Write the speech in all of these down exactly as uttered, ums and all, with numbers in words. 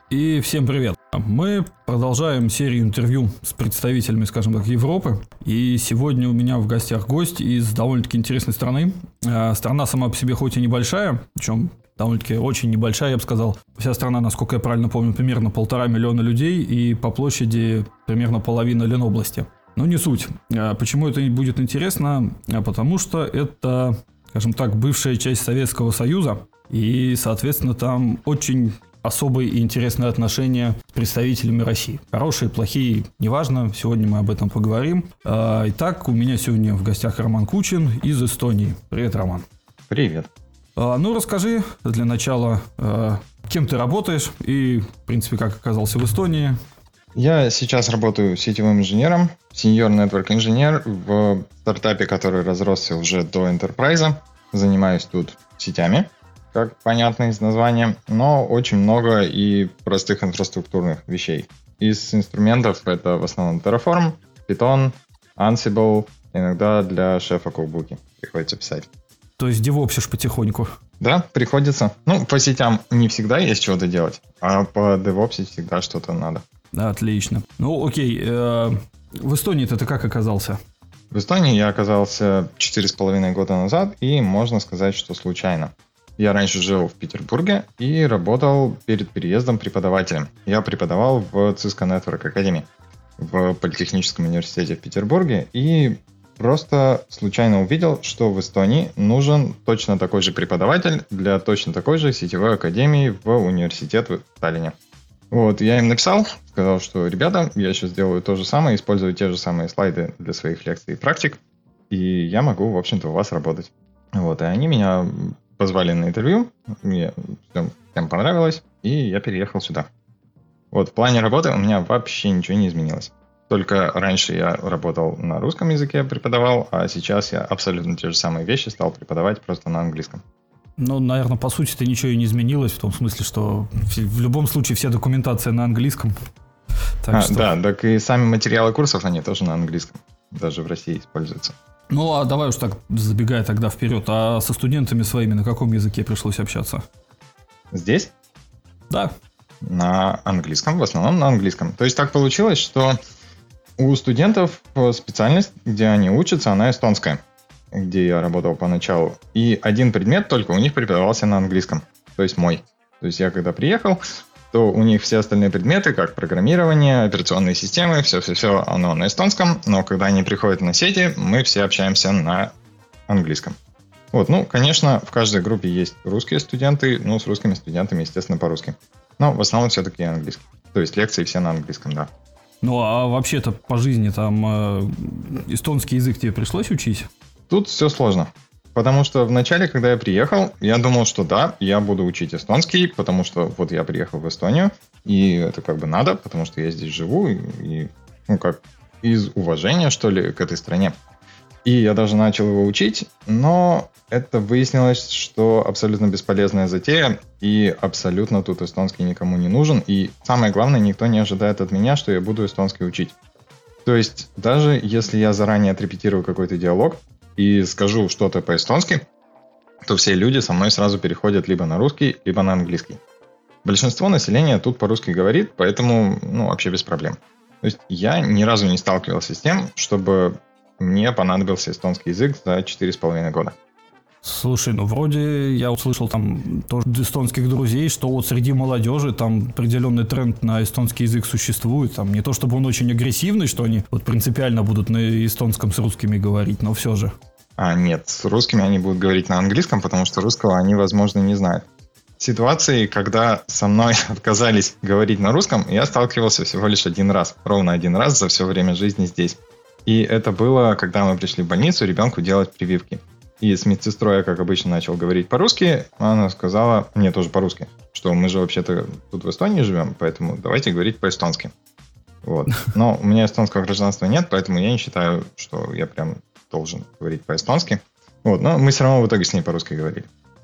И всем привет. Мы продолжаем серию интервью с представителями, скажем так, Европы. И сегодня у меня в гостях гость из довольно-таки интересной страны. Страна сама по себе хоть и небольшая, причем довольно-таки очень небольшая, я бы сказал. Вся страна, насколько я правильно помню, примерно полтора миллиона людей, и по площади примерно половина Ленобласти. Но не суть. Почему это будет интересно? Потому что это, скажем так, бывшая часть Советского Союза, и, соответственно, там очень особые и интересные отношения с представителями России. Хорошие, плохие, неважно, сегодня мы об этом поговорим. Итак, у меня сегодня в гостях Роман Кучин из Эстонии. Привет, Роман. Привет. Ну, расскажи для начала, кем ты работаешь и, в принципе, как оказался в Эстонии. Я сейчас работаю сетевым инженером, senior network инженер в стартапе, который разросся уже до enterprise. Занимаюсь тут сетями, как понятно из названия, но очень много и простых инфраструктурных вещей. Из инструментов это в основном Terraform, Python, Ansible, иногда для шефа кукбуки приходится писать. То есть девопсишь потихоньку? Да, приходится. Ну, по сетям не всегда есть что-то делать, а по девопсить всегда что-то надо. Отлично. Ну, окей. В Эстонии ты как оказался? В Эстонии я оказался четыре с половиной года назад, и можно сказать, что случайно. Я раньше жил в Петербурге и работал перед переездом преподавателем. Я преподавал в Cisco Network Academy в Политехническом университете в Петербурге и просто случайно увидел, что в Эстонии нужен точно такой же преподаватель для точно такой же сетевой академии в университет в Таллине. Вот, я им написал, сказал, что ребята, я сейчас делаю то же самое, использую те же самые слайды для своих лекций и практик, и я могу, в общем-то, у вас работать. Вот, и они меня позвали на интервью, мне всем понравилось, и я переехал сюда. Вот, в плане работы у меня вообще ничего не изменилось. Только раньше я работал на русском языке, преподавал, а сейчас я абсолютно те же самые вещи стал преподавать просто на английском. Ну, наверное, по сути-то ничего и не изменилось, в том смысле, что в любом случае вся документация на английском. Так а, что... Да, так и сами материалы курсов, они тоже на английском, даже в России используются. Ну, а давай уж так, забегая тогда вперед, а со студентами своими на каком языке пришлось общаться? Здесь? Да. На английском, в основном на английском. То есть так получилось, что у студентов специальность, где они учатся, она эстонская, где я работал поначалу. И один предмет только у них преподавался на английском, то есть мой. То есть я когда приехал, то у них все остальные предметы, как программирование, операционные системы, все-все-все, оно на эстонском, но когда они приходят на сети, мы все общаемся на английском. Вот, ну, конечно, в каждой группе есть русские студенты, ну, с русскими студентами, естественно, по-русски. Но в основном все-таки английский. То есть лекции все на английском, да. Ну, а вообще-то по жизни там э, эстонский язык тебе пришлось учить? Тут все сложно. Потому что вначале, когда я приехал, я думал, что да, я буду учить эстонский, потому что вот я приехал в Эстонию, и это как бы надо, потому что я здесь живу, и, и ну как из уважения, что ли, к этой стране. И я даже начал его учить, но это выяснилось, что абсолютно бесполезная затея, и абсолютно тут эстонский никому не нужен, и самое главное, никто не ожидает от меня, что я буду эстонский учить. То есть даже если я заранее отрепетирую какой-то диалог, и скажу что-то по-эстонски, то все люди со мной сразу переходят либо на русский, либо на английский. Большинство населения тут по-русски говорит, поэтому ну, вообще без проблем. То есть я ни разу не сталкивался с тем, чтобы мне понадобился эстонский язык за четыре с половиной года. Слушай, ну вроде я услышал там тоже эстонских друзей, что вот среди молодежи там определенный тренд на эстонский язык существует. Там не то чтобы он очень агрессивный, что они вот принципиально будут на эстонском с русскими говорить, но все же. А, нет, с русскими они будут говорить на английском, потому что русского они, возможно, не знают. Ситуации, когда со мной отказались говорить на русском, я сталкивался всего лишь один раз, ровно один раз за все время жизни здесь. И это было, когда мы пришли в больницу ребенку делать прививки. И с медсестрой я, как обычно, начал говорить по-русски. Она сказала, мне тоже по-русски, что мы же вообще-то тут в Эстонии живем, поэтому давайте говорить по-эстонски. Вот. Но у меня эстонского гражданства нет, поэтому я не считаю, что я прям должен говорить по-эстонски. Вот. Но мы все равно в итоге с ней по-русски говорили.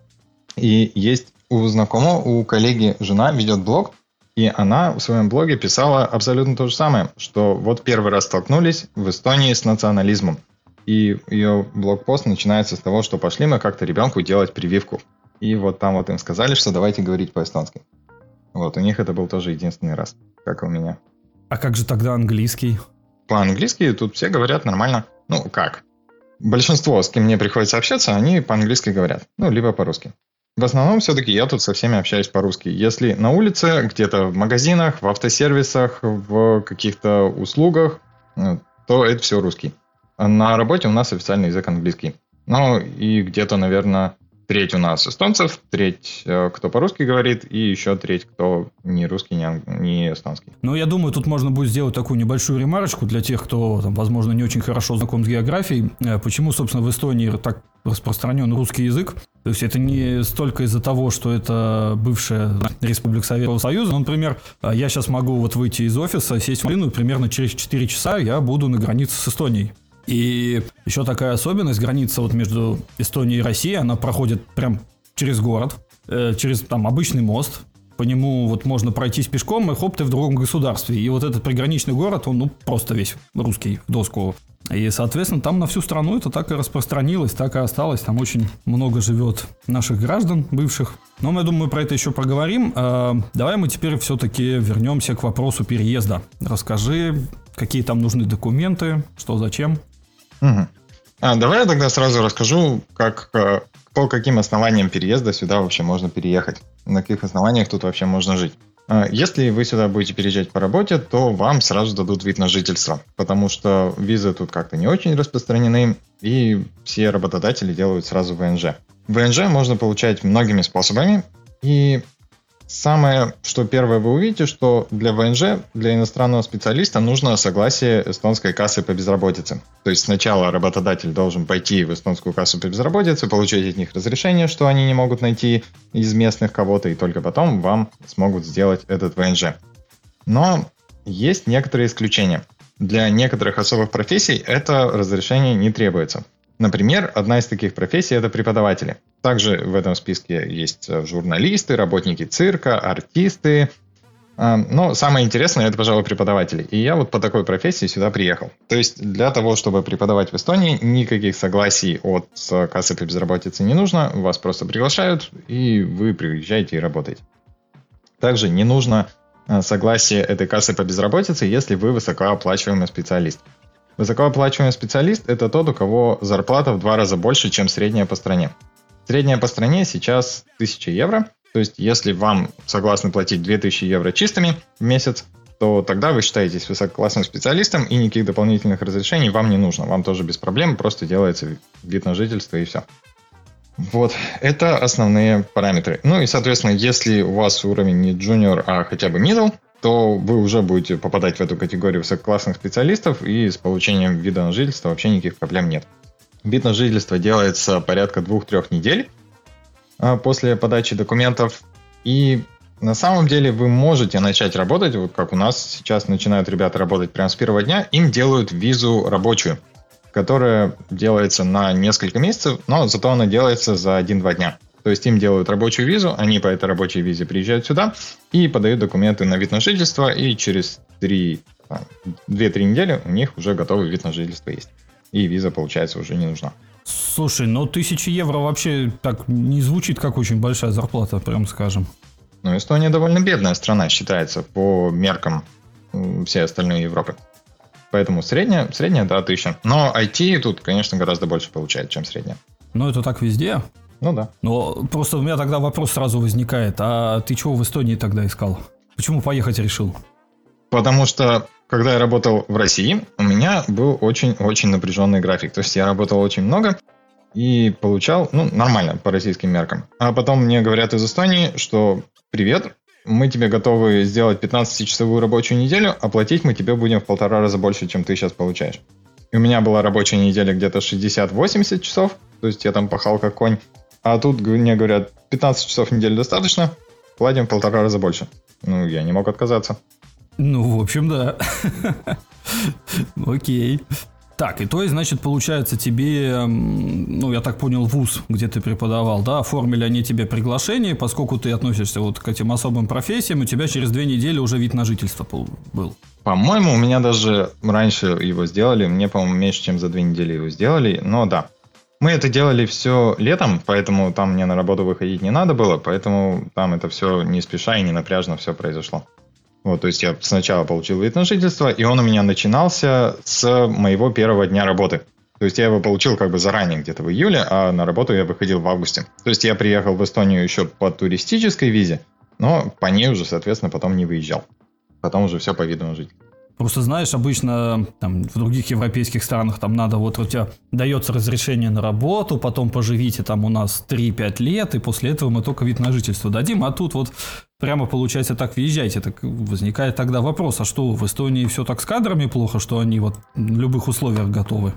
И есть у знакомого, у коллеги жена ведет блог, и она в своем блоге писала абсолютно то же самое, что вот первый раз столкнулись в Эстонии с национализмом. И ее блогпост начинается с того, что пошли мы как-то ребенку делать прививку. И вот там вот им сказали, что давайте говорить по-эстонски. Вот, у них это был тоже единственный раз, как и у меня. А как же тогда английский? По-английски тут все говорят нормально. Ну, как? Большинство, с кем мне приходится общаться, они по-английски говорят. Ну, либо по-русски. В основном все-таки я тут со всеми общаюсь по-русски. Если на улице, где-то в магазинах, в автосервисах, в каких-то услугах, то это все русский. А на работе у нас официальный язык английский. Ну, и где-то, наверное, треть у нас эстонцев, треть, кто по-русски говорит, и еще треть, кто не русский, не, анг... не эстонский. Ну, я думаю, тут можно будет сделать такую небольшую ремарочку для тех, кто, там, возможно, не очень хорошо знаком с географией. Почему, собственно, в Эстонии так распространен русский язык? То есть это не столько из-за того, что это бывшая республика Советского Союза. Ну, например, я сейчас могу вот выйти из офиса, сесть в машину, и примерно через четыре часа я буду на границе с Эстонией. И еще такая особенность, граница вот между Эстонией и Россией, она проходит прям через город, э, через там обычный мост. По нему вот можно пройтись пешком, и хоп, ты в другом государстве. И вот этот приграничный город, он ну просто весь русский в доску. И, соответственно, там на всю страну это так и распространилось, так и осталось. Там очень много живет наших граждан бывших. Но я думаю, мы про это еще проговорим. Э, давай мы теперь все-таки вернемся к вопросу переезда. Расскажи, какие там нужны документы, что, зачем. Угу. А, давай я тогда сразу расскажу, как, по каким основаниям переезда сюда вообще можно переехать. На каких основаниях тут вообще можно жить. Если вы сюда будете переезжать по работе, то вам сразу дадут вид на жительство, потому что визы тут как-то не очень распространены, и все работодатели делают сразу ВНЖ. ВНЖ можно получать многими способами, и самое, что первое вы увидите, что для ВНЖ, для иностранного специалиста нужно согласие эстонской кассы по безработице. То есть сначала работодатель должен пойти в эстонскую кассу по безработице, получить от них разрешение, что они не могут найти из местных кого-то, и только потом вам смогут сделать этот ВНЖ. Но есть некоторые исключения. Для некоторых особых профессий это разрешение не требуется. Например, одна из таких профессий – это преподаватели. Также в этом списке есть журналисты, работники цирка, артисты. Но самое интересное – это, пожалуй, преподаватели. И я вот по такой профессии сюда приехал. То есть для того, чтобы преподавать в Эстонии, никаких согласий от кассы по безработице не нужно. Вас просто приглашают, и вы приезжаете и работаете. Также не нужно согласие этой кассы по безработице, если вы высокооплачиваемый специалист. Высокооплачиваемый специалист – это тот, у кого зарплата в два раза больше, чем средняя по стране. Средняя по стране сейчас тысяча евро. То есть, если вам согласны платить две тысячи евро чистыми в месяц, то тогда вы считаетесь высококлассным специалистом, и никаких дополнительных разрешений вам не нужно. Вам тоже без проблем, просто делается вид на жительство и все. Вот, это основные параметры. Ну и, соответственно, если у вас уровень не junior, а хотя бы middle, то вы уже будете попадать в эту категорию высококлассных специалистов, и с получением вида на жительство вообще никаких проблем нет. Вид на жительство делается порядка двух-трех недель после подачи документов, и на самом деле вы можете начать работать, вот как у нас сейчас начинают ребята работать прямо с первого дня, им делают визу рабочую, которая делается на несколько месяцев, но зато она делается за один-два дня. То есть им делают рабочую визу, они по этой рабочей визе приезжают сюда и подают документы на вид на жительство, и через две-три недели у них уже готовый вид на жительство есть. И виза, получается, уже не нужна. Слушай, ну тысяча евро вообще так не звучит как очень большая зарплата, прям скажем. Ну, Эстония довольно бедная страна считается по меркам всей остальной Европы. Поэтому средняя, средняя, да, тысяча. Но ай ти тут, конечно, гораздо больше получает, чем средняя. Ну, это так везде. Ну да. Но просто у меня тогда вопрос сразу возникает. А ты чего в Эстонии тогда искал? Почему поехать решил? Потому что, когда я работал в России, у меня был очень-очень напряженный график. То есть я работал очень много и получал, ну, нормально по российским меркам. А потом мне говорят из Эстонии, что привет, мы тебе готовы сделать пятнадцатичасовую рабочую неделю, а платить мы тебе будем в полтора раза больше, чем ты сейчас получаешь. И у меня была рабочая неделя где-то шестьдесят-восемьдесят часов, то есть я там пахал как конь. А тут мне говорят, пятнадцать часов в неделю достаточно, платим в полтора раза больше. Ну, я не мог отказаться. Ну, в общем, да. Окей. Так, и то есть, значит, получается, тебе, ну, я так понял, вуз, где ты преподавал, да, оформили они тебе приглашение, поскольку ты относишься вот к этим особым профессиям, у тебя через две недели уже вид на жительство был. По-моему, у меня даже раньше его сделали, мне, по-моему, меньше, чем за две недели его сделали, но да. Мы это делали все летом, поэтому там мне на работу выходить не надо было, поэтому там это все не спеша и не напряжно все произошло. Вот, то есть я сначала получил вид на жительство, и он у меня начинался с моего первого дня работы. То есть я его получил как бы заранее, где-то в июле, а на работу я выходил в августе. То есть я приехал в Эстонию еще по туристической визе, но по ней уже, соответственно, потом не выезжал. Потом уже все по виду на жительство. Просто знаешь, обычно там, в других европейских странах там надо, вот у тебя дается разрешение на работу, потом поживите там у нас три-пять лет, и после этого мы только вид на жительство дадим, а тут вот прямо получается так въезжайте. Так возникает тогда вопрос, а что, в Эстонии все так с кадрами плохо, что они вот в любых условиях готовы?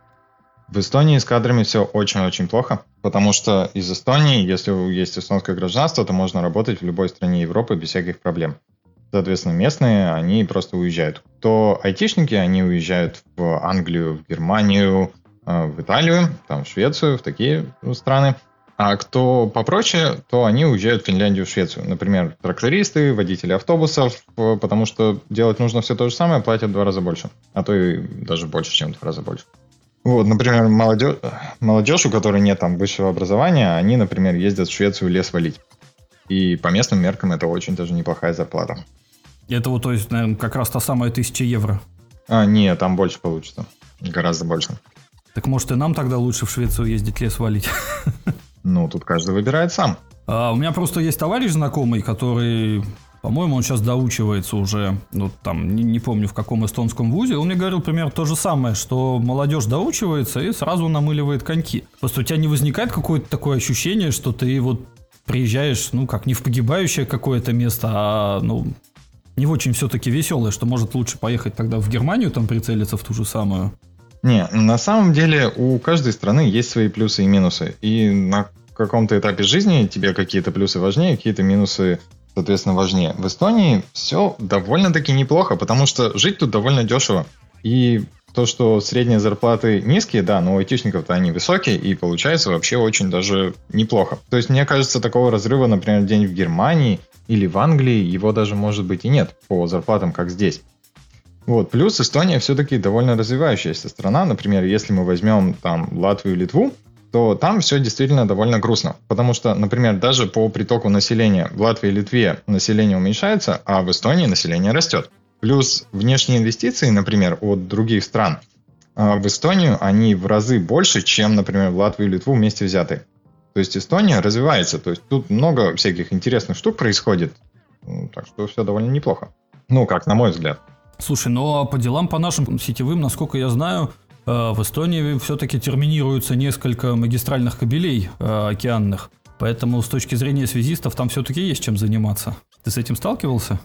В Эстонии с кадрами все очень-очень плохо, потому что из Эстонии, если есть эстонское гражданство, то можно работать в любой стране Европы без всяких проблем. Соответственно, местные, они просто уезжают. Кто айтишники, они уезжают в Англию, в Германию, в Италию, там, в Швецию, в такие страны. А кто попроще, то они уезжают в Финляндию, в Швецию. Например, трактористы, водители автобусов, потому что делать нужно все то же самое, платят в два раза больше. А то и даже больше, чем в два раза больше. Вот, например, молодежь, молодежь, у которой нет там высшего образования, они, например, ездят в Швецию лес валить. И по местным меркам это очень даже неплохая зарплата. Это вот, то есть, наверное, как раз та самая тысяча евро. А, нет, там больше получится. Гораздо больше. Так может и нам тогда лучше в Швецию ездить лес валить? Ну, тут каждый выбирает сам. А, у меня просто есть товарищ знакомый, который, по-моему, он сейчас доучивается уже, ну, там, не, не помню в каком эстонском вузе. Он мне говорил примерно то же самое, что молодежь доучивается и сразу намыливает коньки. Просто у тебя не возникает какое-то такое ощущение, что ты вот приезжаешь, ну, как не в погибающее какое-то место, а, ну, не очень все-таки веселое, что может лучше поехать тогда в Германию, там прицелиться в ту же самую. Не, на самом деле у каждой страны есть свои плюсы и минусы. И на каком-то этапе жизни тебе какие-то плюсы важнее, какие-то минусы, соответственно, важнее. В Эстонии все довольно-таки неплохо, потому что жить тут довольно дешево. И то, что средние зарплаты низкие, да, но у айтишников-то они высокие, и получается вообще очень даже неплохо. То есть, мне кажется, такого разрыва, например, день в Германии или в Англии, его даже, может быть, и нет по зарплатам, как здесь. Вот. Плюс Эстония все-таки довольно развивающаяся страна. Например, если мы возьмем там Латвию, Литву, то там все действительно довольно грустно. Потому что, например, даже по притоку населения в Латвии и Литве население уменьшается, а в Эстонии население растет. Плюс внешние инвестиции, например, от других стран в Эстонию, они в разы больше, чем, например, в Латвию и Литву вместе взятые. То есть Эстония развивается. То есть тут много всяких интересных штук происходит. Так что все довольно неплохо. Ну, как на мой взгляд. Слушай, но по делам по нашим сетевым, насколько я знаю, в Эстонии все-таки терминируются несколько магистральных кабелей океанных. Поэтому с точки зрения связистов там все-таки есть чем заниматься. Ты с этим сталкивался?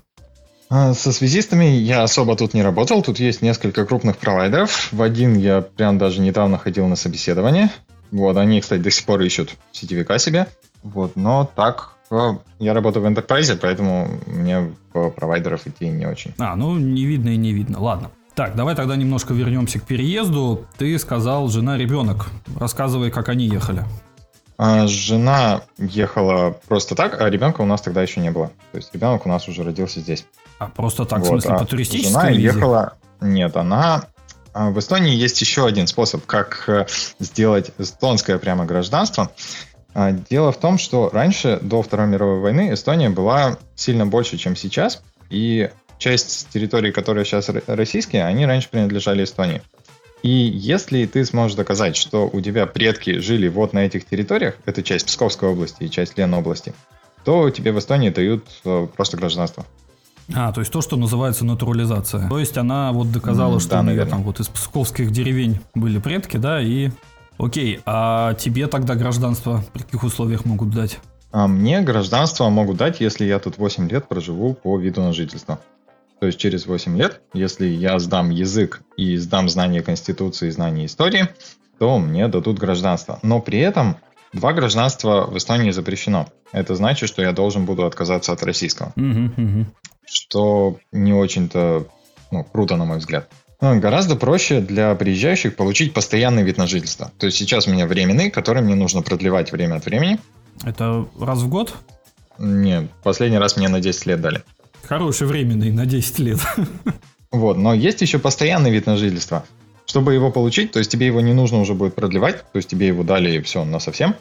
Со связистами я особо тут не работал. Тут есть несколько крупных провайдеров. В один я прям даже недавно ходил на собеседование. Вот, они, кстати, до сих пор ищут сетевика себе. Вот, но так, я работаю в Enterprise, поэтому мне в провайдеров идти не очень. А, ну не видно и не видно. Ладно. Так, давай тогда немножко вернемся к переезду. Ты сказал, жена, ребенок. Рассказывай, как они ехали. А, жена ехала просто так, а ребенка у нас тогда еще не было. То есть ребенок у нас уже родился здесь. А просто так, вот, в смысле, а по туристической жена визе? ехала... Нет, она... В Эстонии есть еще один способ, как сделать эстонское прямо гражданство. Дело в том, что раньше, до Второй мировой войны, Эстония была сильно больше, чем сейчас. И часть территорий, которые сейчас российские, они раньше принадлежали Эстонии. И если ты сможешь доказать, что у тебя предки жили вот на этих территориях, это часть Псковской области и часть Ленобласти, то тебе в Эстонии дают просто гражданство. А, то есть то, что называется натурализация. То есть она вот доказала, mm, что да, у нее там вот из псковских деревень были предки, да, и... Окей, а тебе тогда гражданство при каких условиях могут дать? А мне гражданство могут дать, если я тут восемь лет проживу по виду на жительство. То есть через восемь лет, если я сдам язык и сдам знания Конституции, знания истории, то мне дадут гражданство. Но при этом два гражданства в Эстонии запрещено. Это значит, что я должен буду отказаться от российского. Uh-huh, uh-huh. Что не очень-то ну, круто, на мой взгляд. Но гораздо проще для приезжающих получить постоянный вид на жительство. То есть сейчас у меня временный, который мне нужно продлевать время от времени. Это раз в год? Нет, последний раз мне на десять лет дали. Хороший временный, на десять лет. Вот, но есть еще постоянный вид на жительство. Чтобы его получить, то есть тебе его не нужно уже будет продлевать, то есть тебе его дали и все, насовсем.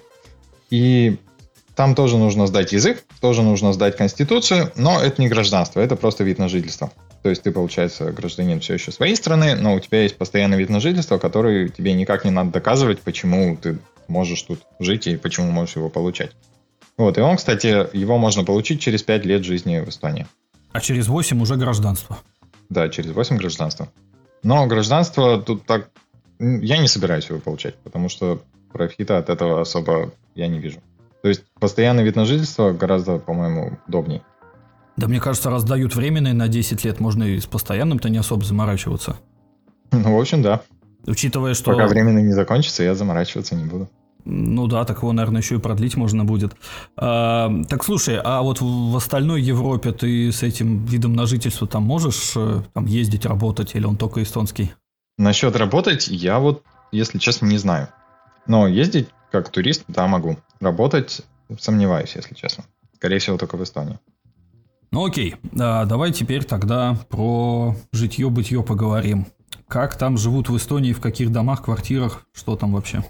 И там тоже нужно сдать язык, тоже нужно сдать конституцию, но это не гражданство, это просто вид на жительство. То есть ты, получается, гражданин все еще своей страны, но у тебя есть постоянный вид на жительство, который тебе никак не надо доказывать, почему ты можешь тут жить и почему можешь его получать. Вот, и он, кстати, его можно получить через пять лет жизни в Эстонии. А через восемь уже гражданство. Да, через восемь гражданство. Но гражданство тут так... Я не собираюсь его получать, потому что профита от этого особо я не вижу. То есть постоянный вид на жительство гораздо, по-моему, удобнее. Да мне кажется, раз дают временный на десять лет, можно и с постоянным-то не особо заморачиваться. Ну, в общем, да. Учитывая, что... Пока временный не закончится, я заморачиваться не буду. Ну да, так его, наверное, еще и продлить можно будет. А, так слушай, а вот в остальной Европе ты с этим видом на жительство там можешь там ездить, работать, или он только эстонский? Насчет работать я вот, если честно, не знаю. Но ездить как турист, да, могу. Работать сомневаюсь, если честно. Скорее всего, только в Эстонии. Ну окей, а, давай теперь тогда про житье-бытье поговорим. Как там живут в Эстонии, в каких домах, квартирах, что там вообще?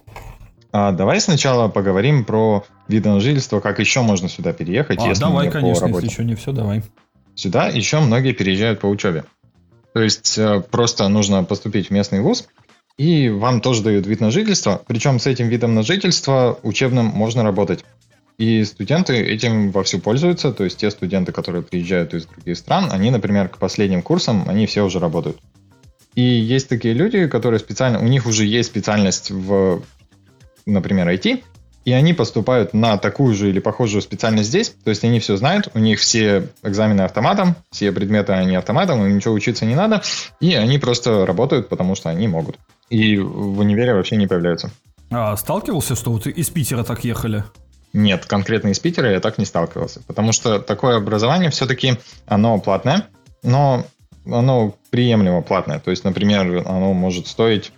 А давай сначала поговорим про виды на жительство, как еще можно сюда переехать, а, если давай, не конечно, по работе. Если еще не все, давай. Сюда еще многие переезжают по учебе. То есть э, просто нужно поступить в местный вуз, и вам тоже дают вид на жительство. Причем с этим видом на жительство учебным можно работать. И студенты этим вовсю пользуются. То есть те студенты, которые приезжают из других стран, они, например, к последним курсам, они все уже работают. И есть такие люди, которые специально... У них уже есть специальность в... например, ай ти, и они поступают на такую же или похожую специальность здесь, то есть они все знают, у них все экзамены автоматом, все предметы они автоматом, им ничего учиться не надо, и они просто работают, потому что они могут. И в универе вообще не появляются. А сталкивался, что вот из Питера так ехали? Нет, конкретно из Питера я так не сталкивался, потому что такое образование все-таки, оно платное, но оно приемлемо платное, то есть, например, оно может стоить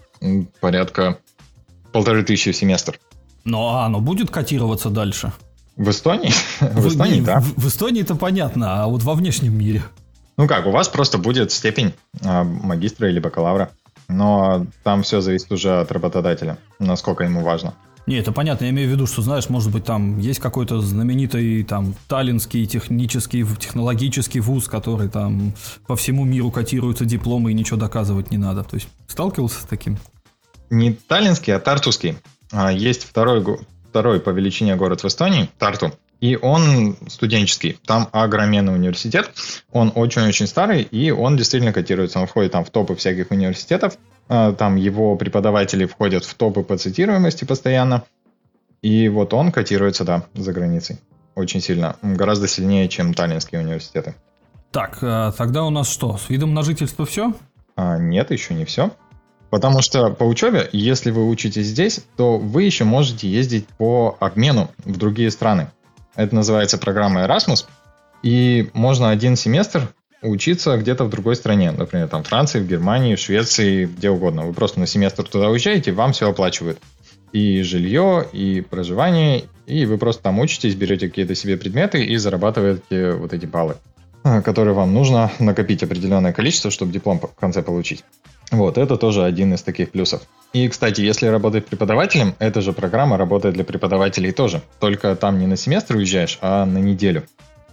порядка полторы тысячи в семестр. Ну, а оно будет котироваться дальше? В Эстонии? В, в Эстонии, не, да. В, в Эстонии-то понятно, а вот во внешнем мире? Ну как, у вас просто будет степень а, магистра или бакалавра, но там все зависит уже от работодателя, насколько ему важно. Не, это понятно, я имею в виду, что, знаешь, может быть, там есть какой-то знаменитый там таллинский технический, технологический вуз, который там по всему миру котируются дипломы и ничего доказывать не надо. То есть сталкивался с таким? Не таллинский, а тартуский. Есть второй, второй по величине город в Эстонии, Тарту, и он студенческий. Там огроменный университет, он очень-очень старый, и он действительно котируется. Он входит там в топы всяких университетов, там его преподаватели входят в топы по цитируемости постоянно, и вот он котируется, да, за границей. Очень сильно, гораздо сильнее, чем таллинские университеты. Так, тогда у нас что, с видом на жительство все? А, нет, еще не все. Потому что по учебе, если вы учитесь здесь, то вы еще можете ездить по обмену в другие страны. Это называется программа Erasmus. И можно один семестр учиться где-то в другой стране. Например, там в Франции, в Германии, в Швеции, где угодно. Вы просто на семестр туда уезжаете, вам все оплачивают. И жилье, и проживание. И вы просто там учитесь, берете какие-то себе предметы и зарабатываете вот эти баллы, которые вам нужно накопить определенное количество, чтобы диплом в конце получить. Вот, это тоже один из таких плюсов. И, кстати, если работать преподавателем, эта же программа работает для преподавателей тоже. Только там не на семестр уезжаешь, а на неделю.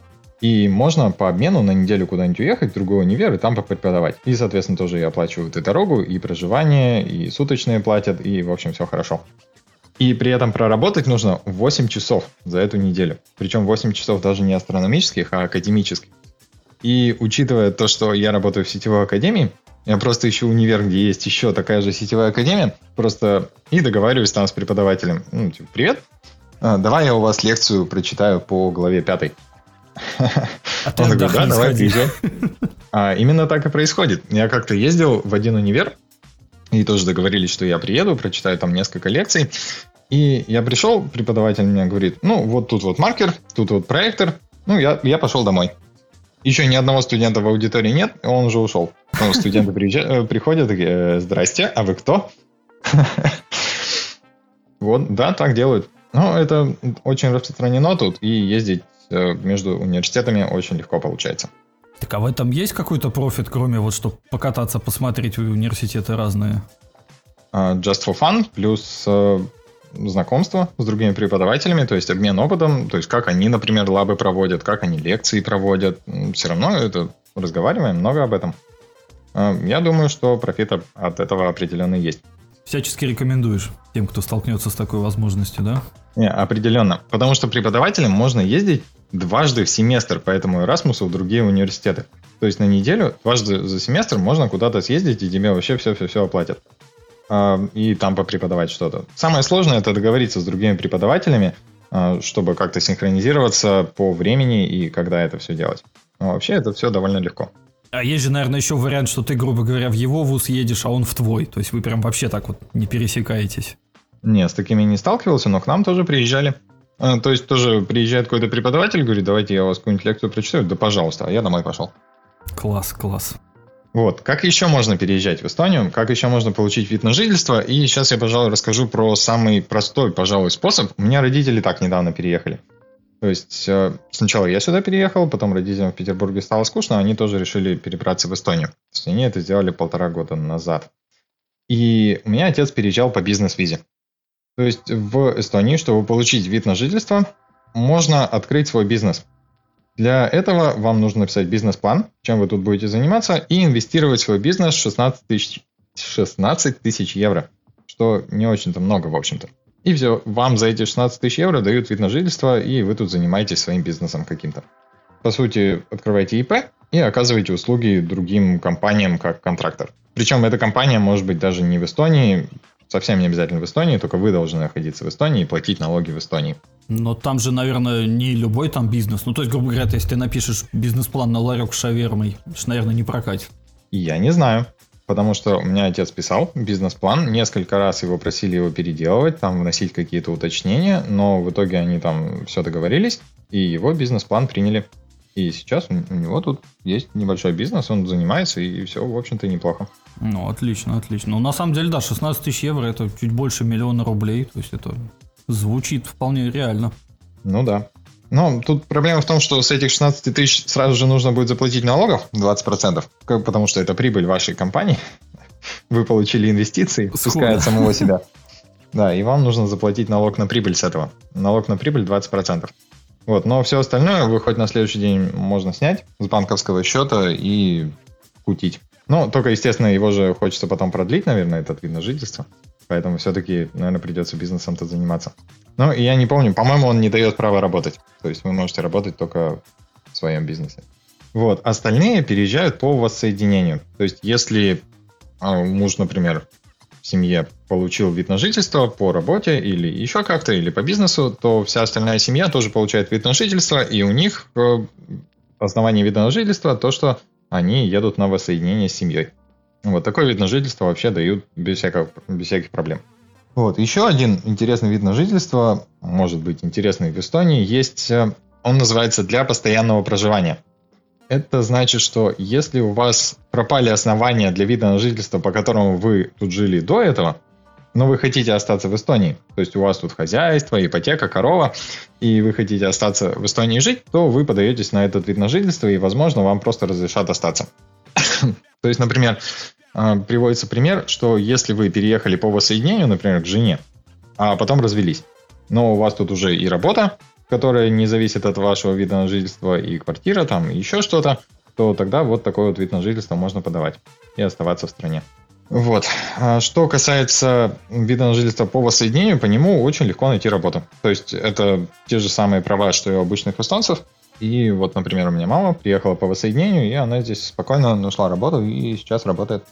И можно по обмену на неделю куда-нибудь уехать в другой универ и там преподавать. И, соответственно, тоже и оплачивают и дорогу, и проживание, и суточные платят, и, в общем, все хорошо. И при этом проработать нужно восемь часов за эту неделю. Причем восемь часов даже не астрономических, а академических. И учитывая то, что я работаю в сетевой академии, я просто ищу универ, где есть еще такая же сетевая академия, просто и договариваюсь там с преподавателем. Ну, типа, привет, давай я у вас лекцию прочитаю по главе пятой. А ты Он такой, да, давай, сходи. приезжай. А, именно так и происходит. Я как-то ездил в один универ, и тоже договорились, что я приеду, прочитаю там несколько лекций. И я пришел, преподаватель мне говорит, ну, вот тут вот маркер, тут вот проектор, ну, я, я пошел домой. Еще ни одного студента в аудитории нет, и он уже ушел. Ну, студенты приезжают, приходят, такие, здрасте, а вы кто? Вот, да, так делают. Ну, это очень распространено тут, и ездить между университетами очень легко получается. Так а в этом есть какой-то профит, кроме вот, чтобы покататься, посмотреть университеты разные? Just for fun, плюс знакомство с другими преподавателями, то есть обмен опытом, то есть как они, например, лабы проводят, как они лекции проводят. Все равно это разговариваем много об этом. Я думаю, что профит от этого определенно есть. Всячески рекомендуешь тем, кто столкнется с такой возможностью, да? Не, определенно. Потому что преподавателям можно ездить дважды в семестр по этому Erasmus'у в другие университеты. То есть на неделю, дважды за семестр можно куда-то съездить, и тебе вообще все-все-все оплатят. И там попреподавать что-то. Самое сложное — это договориться с другими преподавателями, чтобы как-то синхронизироваться по времени и когда это все делать. Но вообще это все довольно легко. А есть же, наверное, еще вариант, что ты, грубо говоря, в его вуз едешь, а он в твой. То есть вы прям вообще так вот не пересекаетесь. Нет, с такими не сталкивался, но к нам тоже приезжали. То есть тоже приезжает какой-то преподаватель, говорит, давайте я у вас какую-нибудь лекцию прочитаю. Да, пожалуйста, а я домой пошел. Класс, класс. Вот, как еще можно переезжать в Эстонию, как еще можно получить вид на жительство, и сейчас я, пожалуй, расскажу про самый простой, пожалуй, способ. У меня родители так недавно переехали. То есть сначала я сюда переехал, потом родителям в Петербурге стало скучно, они тоже решили перебраться в Эстонию. То есть они это сделали полтора года назад. И у меня отец переезжал по бизнес-визе. То есть в Эстонии, чтобы получить вид на жительство, можно открыть свой бизнес. Для этого вам нужно написать бизнес-план, чем вы тут будете заниматься, и инвестировать в свой бизнес шестнадцать тысяч евро, что не очень-то много, в общем-то. И все, вам за эти шестнадцать тысяч евро дают вид на жительство, и вы тут занимаетесь своим бизнесом каким-то. По сути, открываете ИП и оказываете услуги другим компаниям как контрактор. Причем эта компания может быть даже не в Эстонии, совсем не обязательно в Эстонии, только вы должны находиться в Эстонии и платить налоги в Эстонии. Но там же, наверное, не любой там бизнес. Ну, то есть, грубо говоря, если ты напишешь бизнес-план на ларек с шавермой, это, наверное, не прокатит. Я не знаю, потому что у меня отец писал бизнес-план, несколько раз его просили его переделывать, там вносить какие-то уточнения, но в итоге они там все договорились, и его бизнес-план приняли. И сейчас у него тут есть небольшой бизнес, он занимается, и все, в общем-то, неплохо. Ну, отлично, отлично. Ну, на самом деле, да, шестнадцать тысяч евро – это чуть больше миллиона рублей, то есть это звучит вполне реально. Ну да. Но тут проблема в том, что с этих шестнадцать тысяч сразу же нужно будет заплатить налогов двадцать процентов, потому что это прибыль вашей компании. Вы получили инвестиции, пускай от самого себя. Да, и вам нужно заплатить налог на прибыль с этого. Налог на прибыль двадцать процентов. Вот, но все остальное вы хоть на следующий день можно снять с банковского счета и кутить. Ну, только, естественно, его же хочется потом продлить, наверное, этот вид на жительство. Поэтому все-таки, наверное, придется бизнесом-то заниматься. Ну, и я не помню, по-моему, он не дает права работать. То есть вы можете работать только в своем бизнесе. Вот, остальные переезжают по воссоединению. То есть если а, муж, например, в семье получил вид на жительство по работе или еще как-то, или по бизнесу, то вся остальная семья тоже получает вид на жительство, и у них основание вида на жительство то, что они едут на воссоединение с семьей. Вот такой вид на жительство вообще дают без всяких, без всяких проблем. Вот, еще один интересный вид на жительство, может быть интересный в Эстонии, есть, он называется «для постоянного проживания». Это значит, что если у вас пропали основания для вида на жительство, по которому вы тут жили до этого, но вы хотите остаться в Эстонии, то есть у вас тут хозяйство, ипотека, корова, и вы хотите остаться в Эстонии жить, то вы подаетесь на этот вид на жительство, и, возможно, вам просто разрешат остаться. То есть, например, приводится пример, что если вы переехали по воссоединению, например, к жене, а потом развелись, но у вас тут уже и работа, которая не зависит от вашего вида на жительство, и квартира, там, и еще что-то, то тогда вот такой вот вид на жительство можно подавать и оставаться в стране. Вот. Что касается вида на жительство по воссоединению, по нему очень легко найти работу. То есть это те же самые права, что и у обычных эстонцев. И вот, например, у меня мама приехала по воссоединению, и она здесь спокойно нашла работу и сейчас работает.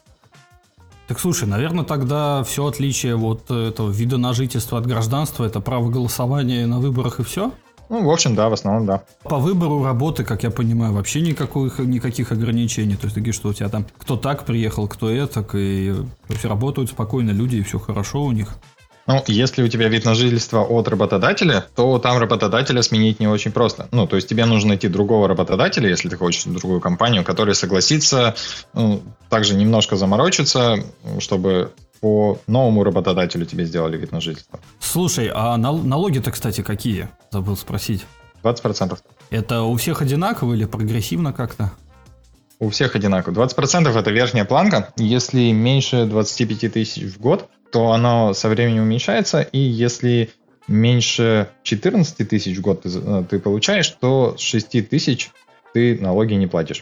Так слушай, наверное, тогда все отличие вот этого вида на жительство от гражданства – это право голосования на выборах и все? Ну, в общем, да, в основном, да. По выбору работы, как я понимаю, вообще никаких, никаких ограничений. То есть, ты говоришь, что у тебя там кто так приехал, кто этак, и то есть, работают спокойно люди, и все хорошо у них. Ну, если у тебя вид на жительство от работодателя, то там работодателя сменить не очень просто. Ну, то есть тебе нужно найти другого работодателя, если ты хочешь другую компанию, которая согласится, ну, также немножко заморочиться, чтобы по новому работодателю тебе сделали вид на жительство. Слушай, а налоги-то, кстати, какие? Забыл спросить. двадцать процентов. Это у всех одинаково или прогрессивно как-то? У всех одинаково. двадцать процентов это верхняя планка. Если меньше двадцать пять тысяч в год, то оно со временем уменьшается. И если меньше четырнадцать тысяч в год ты, ты получаешь, то с шесть тысяч ты налоги не платишь.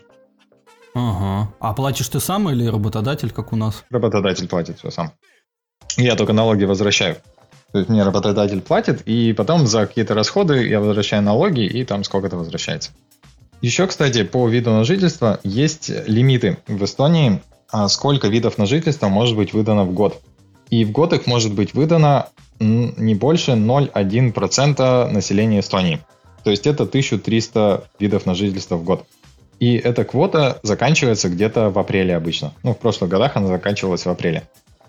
Ага. А платишь ты сам или работодатель, как у нас? Работодатель платит все сам. Я только налоги возвращаю. То есть мне работодатель платит, и потом за какие-то расходы я возвращаю налоги, и там сколько-то возвращается. Еще, кстати, по виду на жительство есть лимиты в Эстонии, сколько видов на жительство может быть выдано в год. И в год их может быть выдано не больше ноль целых одна десятая процента населения Эстонии. То есть это тысяча триста видов на жительство в год. И эта квота заканчивается где-то в апреле обычно. Ну, в прошлых годах она заканчивалась в апреле.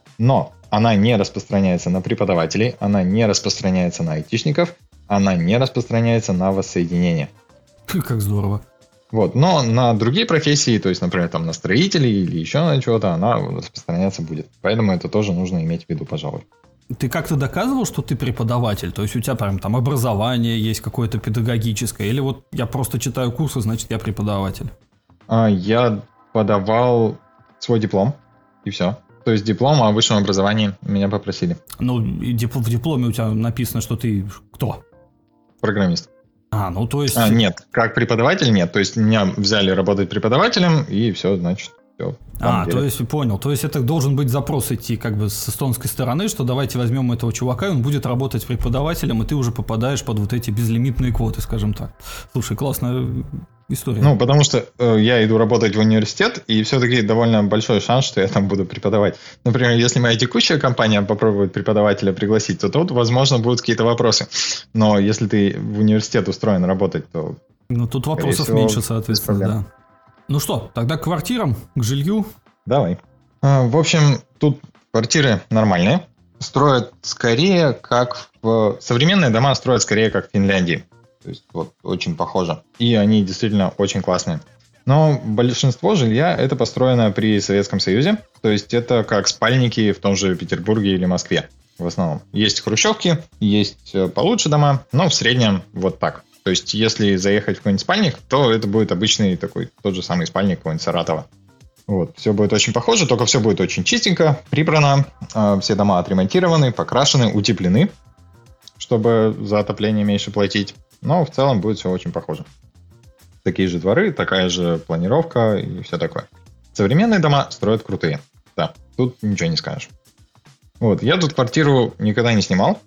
Но она не распространяется на преподавателей, она не распространяется на айтишников, она не распространяется на воссоединение. Как здорово. Вот. Но на другие профессии, то есть, например, там, на строителей или еще на чего-то, она распространяться будет. Поэтому это тоже нужно иметь в виду, пожалуй. Ты как-то доказывал, что ты преподаватель? То есть у тебя прям там образование есть какое-то педагогическое? Или вот я просто читаю курсы, значит, я преподаватель? А, я подавал свой диплом, и все. То есть диплом о высшем образовании меня попросили. Ну, и дип- в дипломе у тебя написано, что ты кто? Программист. А, ну то есть... А, нет, как преподаватель нет. То есть меня взяли работать преподавателем, и все, значит, все. А, деле. То есть, понял. То есть это должен быть запрос идти как бы с эстонской стороны, что давайте возьмем этого чувака, и он будет работать преподавателем, и ты уже попадаешь под вот эти безлимитные квоты, скажем так. Слушай, классная история. Ну, потому что э, я иду работать в университет, и все-таки довольно большой шанс, что я там буду преподавать. Например, если моя текущая компания попробует преподавателя пригласить, то тут, возможно, будут какие-то вопросы. Но если ты в университет устроен работать, то... Ну, тут вопросов всего, меньше, соответственно, да. Ну что, тогда к квартирам, к жилью? Давай. А, в общем, тут квартиры нормальные. Строят скорее, как в... Современные дома строят скорее, как в Финляндии. То есть вот очень похоже. И они действительно очень классные. Но большинство жилья это построено при Советском Союзе. То есть это как спальники в том же Петербурге или Москве в основном. Есть хрущевки, есть получше дома, но в среднем вот так. То есть если заехать в какой-нибудь спальник, то это будет обычный такой тот же самый спальник какой-нибудь Саратова. Вот, все будет очень похоже, только все будет очень чистенько, прибрано, все дома отремонтированы, покрашены, утеплены, чтобы за отопление меньше платить. Но в целом будет все очень похоже. Такие же дворы, такая же планировка и все такое. Современные дома строят крутые. Да, тут ничего не скажешь. Вот, я тут квартиру никогда не снимал,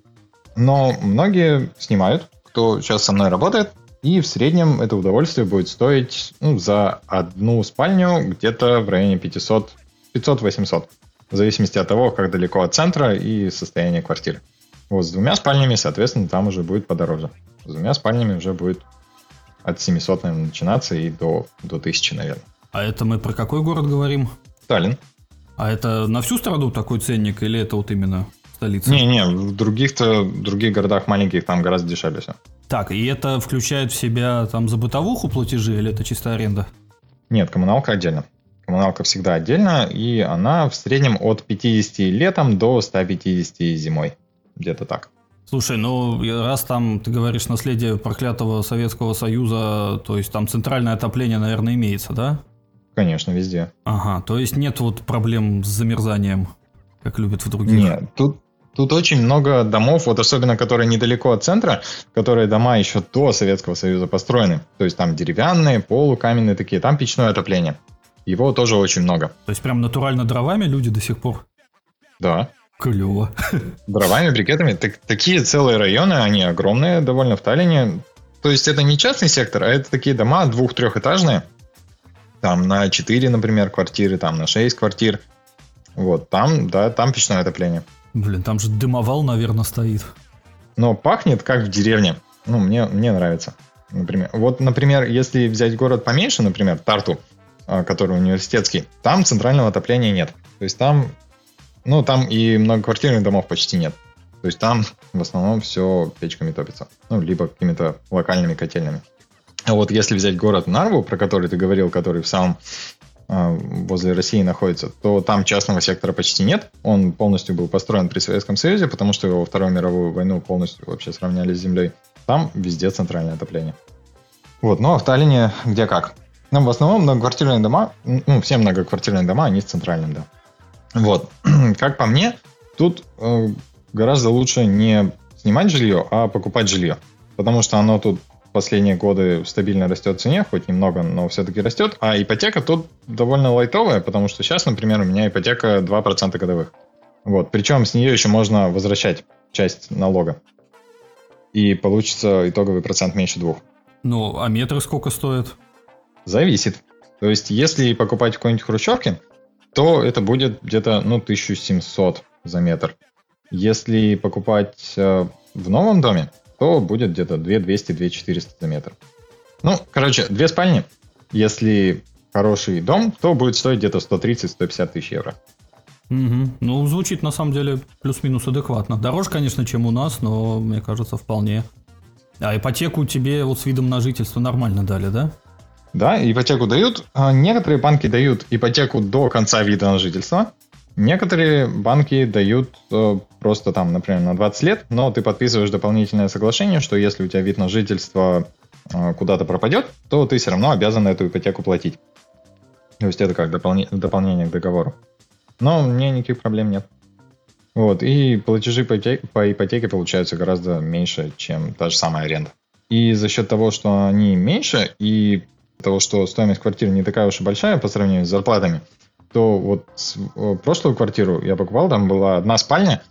но многие снимают, кто сейчас со мной работает. И в среднем это удовольствие будет стоить ну, за одну спальню где-то в районе пятьсот-восемьсот. В зависимости от того, как далеко от центра и состояния квартиры. Вот с двумя спальнями, соответственно, там уже будет подороже. С двумя спальнями уже будет от семисот, наверное, начинаться и до, до тысячи, наверное. А это мы про какой город говорим? Таллин. А это на всю страну такой ценник или это вот именно столица? Не-не, в других-то, в других городах маленьких там гораздо дешевле все. Так, и это включает в себя там за бытовуху платежи или это чистая аренда? Нет, коммуналка отдельно. Коммуналка всегда отдельно, и она в среднем от пятидесяти летом до ста пятидесяти зимой. Где-то так. Слушай, ну раз там, ты говоришь, наследие проклятого Советского Союза, то есть там центральное отопление, наверное, имеется, да? Конечно, везде. Ага, то есть нет вот проблем с замерзанием, как любят в других? Нет, тут, тут очень много домов, вот особенно которые недалеко от центра, которые дома еще до Советского Союза построены. То есть там деревянные, полукаменные такие, там печное отопление. Его тоже очень много. То есть прям натурально дровами люди до сих пор? Да. Клево. Дровами, брикетами. Так, такие целые районы, они огромные довольно в Таллине. То есть это не частный сектор, а это такие дома двух-трехэтажные. Там на четыре, например, квартиры, там на шесть квартир. Вот, там, да, там печное отопление. Блин, там же дымовал, наверное, стоит. Но пахнет как в деревне. Ну, мне, мне нравится. Например. Вот, например, если взять город поменьше, например, Тарту, который университетский, там центрального отопления нет. То есть там, ну, там и многоквартирных домов почти нет. То есть там в основном все печками топится. Ну, либо какими-то локальными котельными. А вот если взять город Нарву, про который ты говорил, который в самом э, возле России находится, то там частного сектора почти нет. Он полностью был построен при Советском Союзе, потому что его во Вторую мировую войну полностью вообще сравняли с землей. Там везде центральное отопление. Вот, ну а в Таллине где как? Но в основном многоквартирные дома, ну, все многоквартирные дома, они в центральном, да. Вот. Как по мне, тут э, гораздо лучше не снимать жилье, а покупать жилье. Потому что оно тут в последние годы стабильно растет в цене, хоть немного, но все-таки растет. А ипотека тут довольно лайтовая, потому что сейчас, например, у меня ипотека два процента годовых. Вот. Причем с нее еще можно возвращать часть налога. И получится итоговый процент меньше двух. Ну, а метры сколько стоят? Зависит. То есть, если покупать в какой-нибудь хрущевке, то это будет где-то, ну, тысяча семьсот за метр. Если покупать э, в новом доме, то будет где-то две тысячи двести - две тысячи четыреста за метр. Ну, короче, две спальни. Если хороший дом, то будет стоить где-то сто тридцать - сто пятьдесят тысяч евро. Угу. Ну, звучит на самом деле плюс-минус адекватно. Дороже, конечно, чем у нас, но мне кажется, вполне. А ипотеку тебе вот с видом на жительство нормально дали, да? Да, ипотеку дают. Некоторые банки дают ипотеку до конца вида на жительство. Некоторые банки дают э, просто там, например, на двадцать лет, но ты подписываешь дополнительное соглашение, что если у тебя вид на жительство э, куда-то пропадет, то ты все равно обязан эту ипотеку платить. То есть это как дополни- дополнение к договору. Но мне никаких проблем нет. Вот, и платежи по ипотеке, по ипотеке получаются гораздо меньше, чем та же самая аренда. И за счет того, что они меньше, и того, что стоимость квартиры не такая уж и большая по сравнению с зарплатами, то вот прошлую квартиру я покупал, там была одна спальня,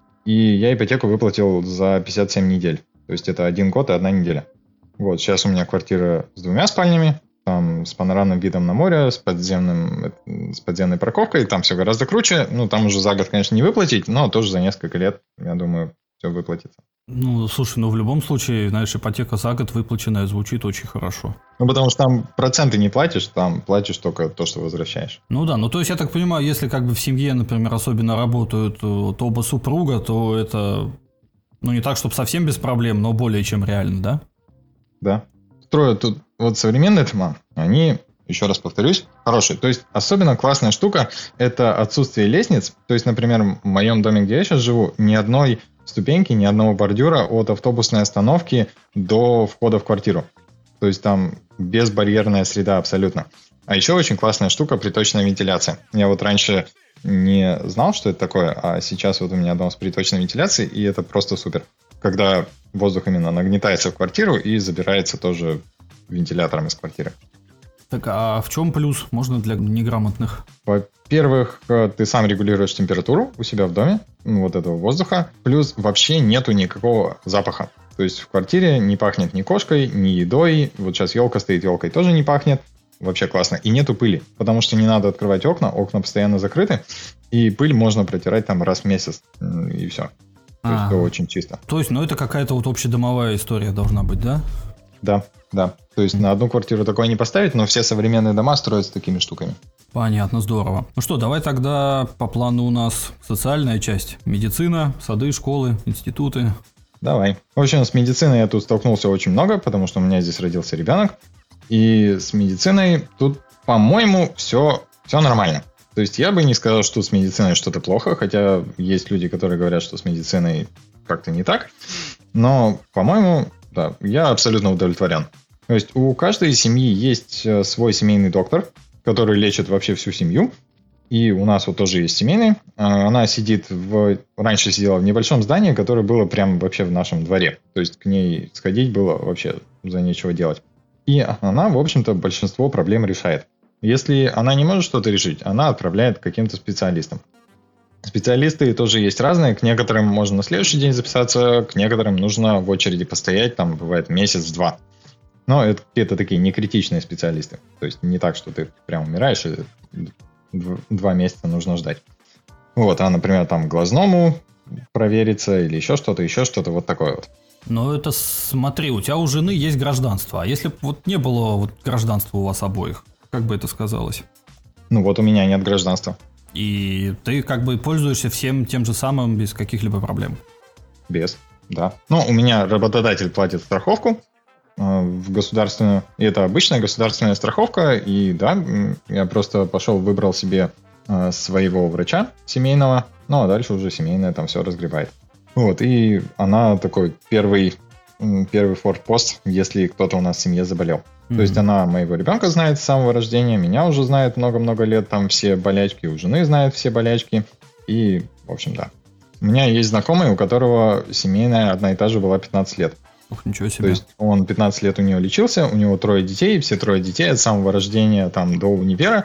и я ипотеку выплатил за пятьдесят семь недель. То есть это один год и одна неделя. Вот, сейчас у меня квартира с двумя спальнями, там с панорамным видом на море, с, подземным, с подземной парковкой, там все гораздо круче. Ну, там уже за год, конечно, не выплатить, но тоже за несколько лет, я думаю, все выплатится. Ну, слушай, ну в любом случае, знаешь, ипотека за год выплаченная звучит очень хорошо. Ну, потому что там проценты не платишь, там платишь только то, что возвращаешь. Ну да, ну то есть я так понимаю, если как бы в семье, например, особенно работают вот оба супруга, то это, ну не так, чтобы совсем без проблем, но более чем реально, да? Да. Строят тут вот современные дома, они, еще раз повторюсь, хорошие. То есть особенно классная штука – это отсутствие лестниц. То есть, например, в моем доме, где я сейчас живу, ни одной ступеньки, ни одного бордюра от автобусной остановки до входа в квартиру. То есть там безбарьерная среда абсолютно. А еще очень классная штука – приточная вентиляция. Я вот раньше не знал, что это такое, а сейчас вот у меня дом с приточной вентиляцией, и это просто супер. Когда воздух именно нагнетается в квартиру и забирается тоже вентилятором из квартиры. Так, а в чем плюс? Можно для неграмотных? Во-первых, ты сам регулируешь температуру у себя в доме, вот этого воздуха. Плюс вообще нету никакого запаха. То есть в квартире не пахнет ни кошкой, ни едой. Вот сейчас елка стоит, елкой тоже не пахнет. Вообще классно. И нету пыли, потому что не надо открывать окна, окна постоянно закрыты. И пыль можно протирать там раз в месяц, и все. То есть это очень чисто. То есть, ну это какая-то вот общедомовая история должна быть, да? Да, да. То есть на одну квартиру такое не поставить, но все современные дома строятся такими штуками. Понятно, здорово. Ну что, давай тогда по плану у нас социальная часть. Медицина, сады, школы, институты. Давай. В общем, с медициной я тут столкнулся очень много, потому что у меня здесь родился ребенок. И с медициной тут, по-моему, все, все нормально. То есть я бы не сказал, что с медициной что-то плохо, хотя есть люди, которые говорят, что с медициной как-то не так. Но, по-моему, да, я абсолютно удовлетворен. То есть у каждой семьи есть свой семейный доктор, который лечит вообще всю семью. И у нас вот тоже есть семейный. Она сидит в... Раньше сидела в небольшом здании, которое было прямо вообще в нашем дворе. То есть к ней сходить было вообще за нечего делать. И она, в общем-то, большинство проблем решает. Если она не может что-то решить, она отправляет к каким-то специалистам. Специалисты тоже есть разные. К некоторым можно на следующий день записаться, к некоторым нужно в очереди постоять, там бывает месяц-два. Но это какие-то такие некритичные специалисты. То есть не так, что ты прям умираешь, и два месяца нужно ждать. Вот, а, например, там глазному провериться или еще что-то, еще что-то вот такое вот. Ну, это смотри, у тебя у жены есть гражданство. А если бы вот не было вот гражданства у вас обоих, как бы это сказалось? Ну, вот у меня нет гражданства. И ты как бы пользуешься всем тем же самым без каких-либо проблем? Без, да. Ну, у меня работодатель платит страховку э, в государственную. И это обычная государственная страховка. И да, я просто пошел, выбрал себе э, своего врача семейного. Ну, а дальше уже семейная там все разгребает. Вот, и она такой первый первый форпост, если кто-то у нас в семье заболел. Mm-hmm. То есть она моего ребенка знает с самого рождения, меня уже знает много-много лет, там все болячки, у жены знает все болячки. И, в общем, да. У меня есть знакомый, у которого семейная одна и та же была пятнадцать лет. Ух, ничего себе. То есть он пятнадцать лет у него лечился, у него трое детей, все трое детей от самого рождения там до универа.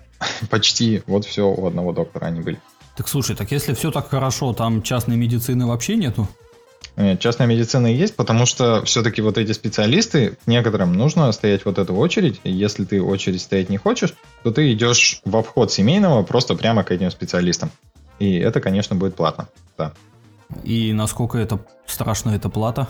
Почти вот все у одного доктора они были. Так слушай, так если все так хорошо, там частной медицины вообще нету? Нет, частная медицина есть, потому что все-таки вот эти специалисты, некоторым нужно стоять вот эту очередь. И если ты очередь стоять не хочешь, то ты идешь в обход семейного просто прямо к этим специалистам. И это, конечно, будет платно. Да. И насколько это страшно, эта плата?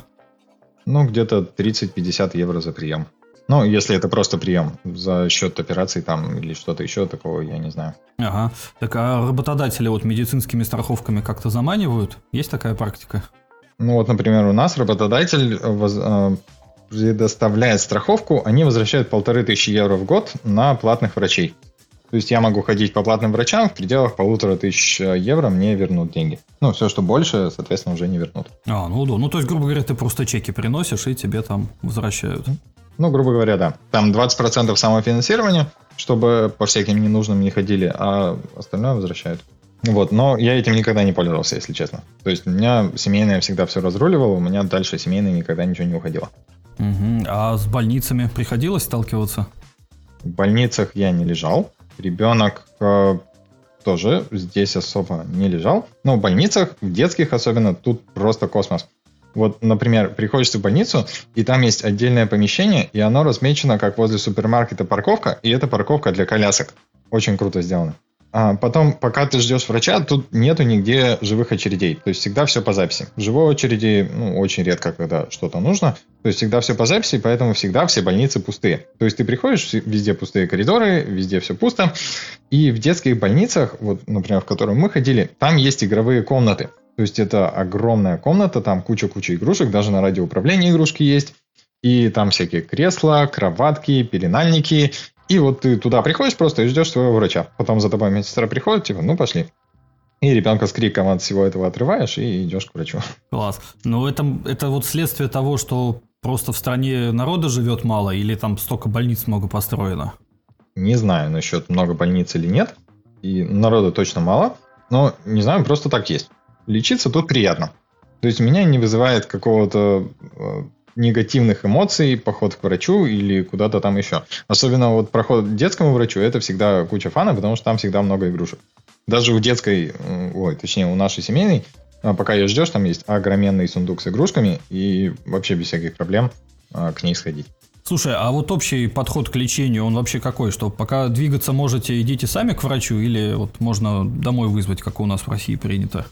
Ну, где-то тридцать-пятьдесят евро за прием. Ну, если это просто прием. За счет операций там или что-то еще такого, я не знаю. Ага. Так а работодатели вот медицинскими страховками как-то заманивают? Есть такая практика? Ну, вот, например, у нас работодатель воз, э, предоставляет страховку, они возвращают полторы тысячи евро в год на платных врачей. То есть я могу ходить по платным врачам, в пределах полутора тысяч евро мне вернут деньги. Ну, все, что больше, соответственно, уже не вернут. А, ну да. Ну, то есть, грубо говоря, ты просто чеки приносишь, и тебе там возвращают. Ну, грубо говоря, да. Там двадцать процентов самофинансирования, чтобы по всяким ненужным не ходили, а остальное возвращают. Вот, но я этим никогда не пользовался, если честно. То есть у меня семейное всегда все разруливало, у меня дальше семейное никогда ничего не уходило. Угу. А с больницами приходилось сталкиваться? В больницах я не лежал. Ребенок э, тоже здесь особо не лежал. Но в больницах, в детских особенно, тут просто космос. Вот, например, приходишь в больницу, и там есть отдельное помещение, и оно размечено как возле супермаркета парковка, и это парковка для колясок. Очень круто сделано. А потом, пока ты ждешь врача, тут нету нигде живых очередей. То есть всегда все по записи. Живой очереди, ну, очень редко, когда что-то нужно. То есть всегда все по записи, поэтому всегда все больницы пустые. То есть ты приходишь, везде пустые коридоры, везде все пусто. И в детских больницах, вот, например, в которые мы ходили, там есть игровые комнаты. То есть это огромная комната, там куча-куча игрушек, даже на радиоуправлении игрушки есть. И там всякие кресла, кроватки, пеленальники. И вот ты туда приходишь просто и ждешь своего врача. Потом за тобой медсестра приходит, типа, ну пошли. И ребенка с криком от всего этого отрываешь и идешь к врачу. Класс. Но это, это вот следствие того, что просто в стране народа живет мало, или там столько больниц много построено? Не знаю насчет много больниц или нет. И народа точно мало. Но, не знаю, просто так есть. Лечиться тут приятно. То есть меня не вызывает какого-то э, негативных эмоций поход к врачу или куда-то там еще. Особенно вот проход к детскому врачу, это всегда куча фана, потому что там всегда много игрушек. Даже у детской, ой, точнее у нашей семейной, пока ее ждешь, там есть огроменный сундук с игрушками и вообще без всяких проблем э, к ней сходить. Слушай, а вот общий подход к лечению, он вообще какой? Что пока двигаться можете, идите сами к врачу или вот можно домой вызвать, как у нас в России принято?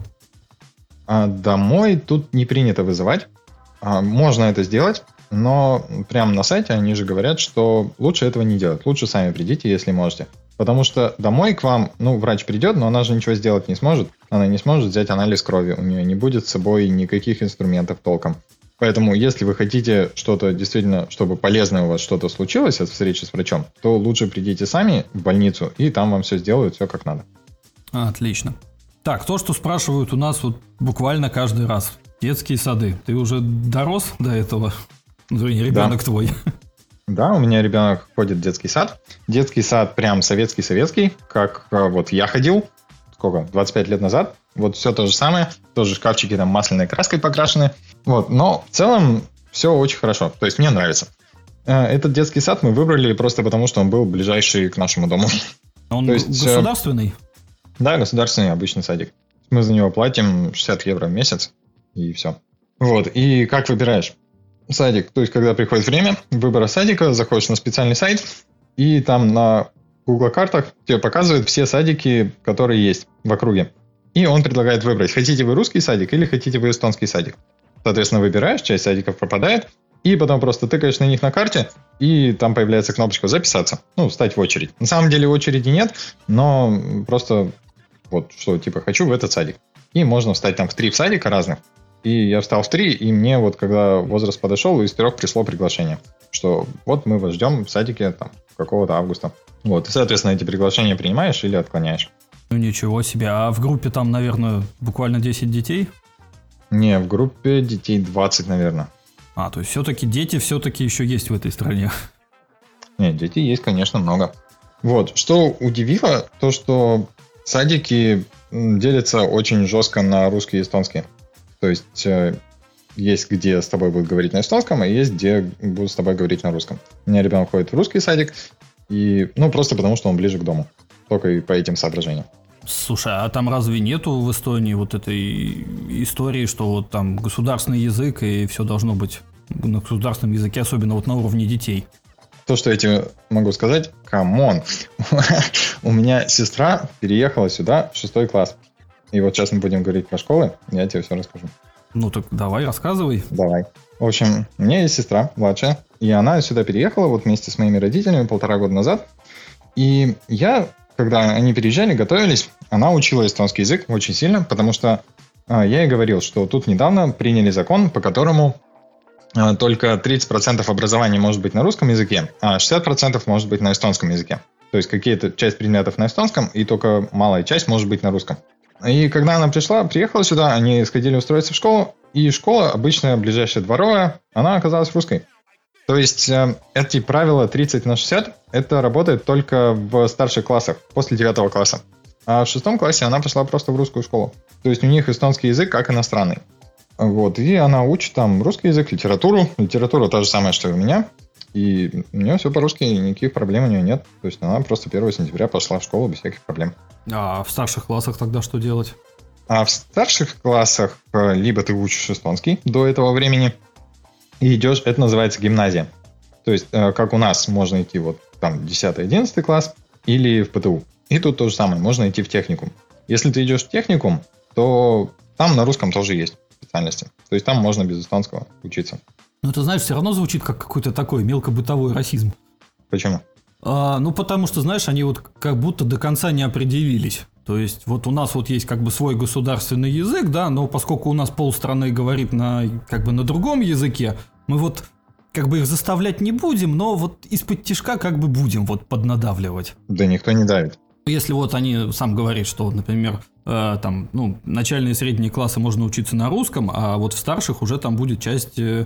А домой тут не принято вызывать. А, можно это сделать, но прямо на сайте они же говорят, что лучше этого не делать. Лучше сами придите, если можете. Потому что домой к вам, ну, врач придет, но она же ничего сделать не сможет. Она не сможет взять анализ крови. У нее не будет с собой никаких инструментов толком. Поэтому, если вы хотите что-то действительно, чтобы полезное у вас что-то случилось от встречи с врачом, то лучше придите сами в больницу, и там вам все сделают, все как надо. Отлично. Так, то, что спрашивают у нас вот буквально каждый раз. Детские сады. Ты уже дорос до этого? Ну, ребенок да. твой. Да, у меня ребенок ходит в детский сад. Детский сад прям советский-советский, как вот я ходил, сколько, двадцать пять лет назад. Вот все то же самое, тоже шкафчики там масляной краской покрашены. Вот, но в целом все очень хорошо, то есть мне нравится. Этот детский сад мы выбрали просто потому, что он был ближайший к нашему дому. Он то есть, государственный? Да, государственный обычный садик. Мы за него платим шестьдесят евро в месяц, и все. Вот, и как выбираешь садик? То есть, когда приходит время выбора садика, заходишь на специальный сайт, и там на Google картах тебе показывают все садики, которые есть в округе. И он предлагает выбрать, хотите вы русский садик или хотите вы эстонский садик. Соответственно, выбираешь, часть садиков пропадает, и потом просто тыкаешь на них на карте, и там появляется кнопочка «Записаться», ну, встать в очередь. На самом деле очереди нет, но просто вот что, типа, хочу в этот садик. И можно встать там в три садика разных. И я встал в три, и мне вот, когда возраст подошел, из трех пришло приглашение, что вот мы вас ждем в садике там какого-то августа. Вот, и, соответственно, эти приглашения принимаешь или отклоняешь. Ну, ничего себе. А в группе там, наверное, буквально десять детей? Не, в группе детей двадцать, наверное. А, то есть все-таки дети все-таки еще есть в этой стране. Нет, детей есть, конечно, много. Вот, что удивило, то, что садики делятся очень жестко на русский и эстонский. То есть э, есть, где с тобой будут говорить на эстонском, а есть, где будут с тобой говорить на русском. У меня ребенок ходит в русский садик, и, ну, просто потому, что он ближе к дому. Только и по этим соображениям. Слушай, а там разве нету в Эстонии вот этой истории, что вот там государственный язык и все должно быть на государственном языке, особенно вот на уровне детей? То, что я тебе могу сказать, камон. У меня сестра переехала сюда в шестой класс. И вот сейчас мы будем говорить про школы, я тебе все расскажу. Ну так давай, рассказывай. Давай. В общем, у меня есть сестра младшая, и она сюда переехала вот вместе с моими родителями полтора года назад. И я, когда они переезжали, готовились, она учила эстонский язык очень сильно, потому что а, я ей говорил, что тут недавно приняли закон, по которому а, только тридцать процентов образования может быть на русском языке, а шестьдесят процентов может быть на эстонском языке. То есть какие-то часть предметов на эстонском, и только малая часть может быть на русском. И когда она пришла, приехала сюда, они сходили устроиться в школу, и школа, обычная, ближайшая дворовая, она оказалась русской. То есть э, эти правила тридцать на шестьдесят, это работает только в старших классах, после девятого класса. А в шестом классе она пошла просто в русскую школу. То есть у них эстонский язык как иностранный. Вот, и она учит там русский язык, литературу. Литература та же самая, что и у меня. И у нее все по-русски, никаких проблем у нее нет. То есть она просто первого сентября пошла в школу без всяких проблем. А в старших классах тогда что делать? А в старших классах либо ты учишь эстонский до этого времени, и идешь, это называется гимназия. То есть, как у нас, можно идти вот там десятый-одиннадцатый класс или в ПТУ. И тут то же самое, можно идти в техникум. Если ты идешь в техникум, то там на русском тоже есть специальности. То есть там можно без эстонского учиться. Ну, ты знаешь, все равно звучит как какой-то такой мелкобытовой расизм. Почему? А, ну, потому что, знаешь, они вот как будто до конца не определились. То есть, вот у нас вот есть как бы свой государственный язык, да, но поскольку у нас полстраны говорит на, как бы на другом языке, мы вот как бы их заставлять не будем, но вот из-под тишка как бы будем вот поднадавливать. Да никто не давит. Если вот они сам говорят, что, например, э, там, ну, начальные и средние классы можно учиться на русском, а вот в старших уже там будет часть э,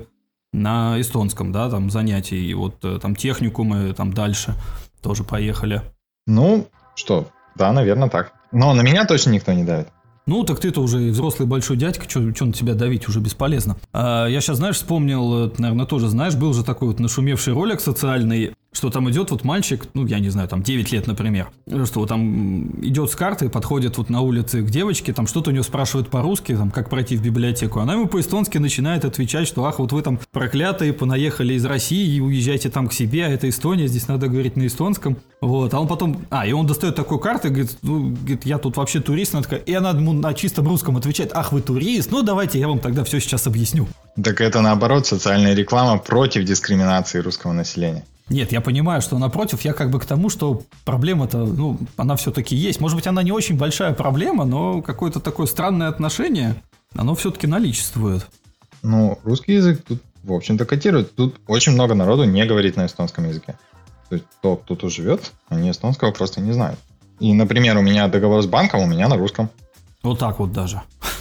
на эстонском, да, там занятий, и вот э, там техникумы, там дальше тоже поехали. Ну, что, да, наверное, так. Но на меня точно никто не давит. Ну, так ты-то уже взрослый большой дядька, что на тебя давить уже бесполезно. А, я сейчас, знаешь, вспомнил, ты, наверное, тоже знаешь, был же такой вот нашумевший ролик социальный, что там идет вот мальчик, ну, я не знаю, там девять лет, например, что вот там идет с картой, подходит вот на улице к девочке, там что-то у нее спрашивают по-русски, там, как пройти в библиотеку, она ему по-эстонски начинает отвечать, что ах, вот вы там проклятые, понаехали из России и уезжайте там к себе, а это Эстония, здесь надо говорить на эстонском, вот, а он потом, а, и он достает такую карту и говорит, ну, говорит, я тут вообще турист, она такая, и она ему на чистом русском отвечает, ах, вы турист, ну, давайте я вам тогда все сейчас объясню. Так это, наоборот, социальная реклама против дискриминации русского населения. Нет, я понимаю, что напротив, я как бы к тому, что проблема-то, ну, она все-таки есть. Может быть, она не очень большая проблема, но какое-то такое странное отношение, оно все-таки наличествует. Ну, русский язык тут, в общем-то, котирует. Тут очень много народу не говорит на эстонском языке. То есть, кто тут живет, они эстонского просто не знают. И, например, у меня договор с банком, у меня на русском. Вот так вот даже.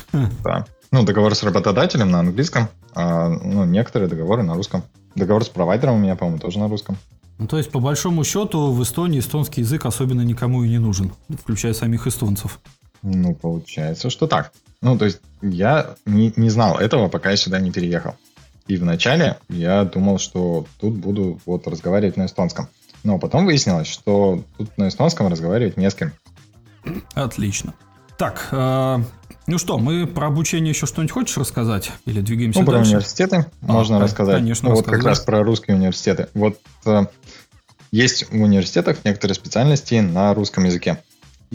Да. Ну, договор с работодателем на английском, а ну, некоторые договоры на русском. Договор с провайдером у меня, по-моему, тоже на русском. Ну, то есть, по большому счету, в Эстонии эстонский язык особенно никому и не нужен, включая самих эстонцев. Ну, получается, что так. Ну, то есть, я не, не знал этого, пока я сюда не переехал. И вначале я думал, что тут буду вот разговаривать на эстонском. Но потом выяснилось, что тут на эстонском разговаривать не с кем. Отлично. Так, э, ну что, мы про обучение еще что-нибудь хочешь рассказать? Или двигаемся ну, дальше? про университеты а, можно да, рассказать. Конечно, ну, вот как раз про русские университеты. Вот э, есть в университетах некоторые специальности на русском языке.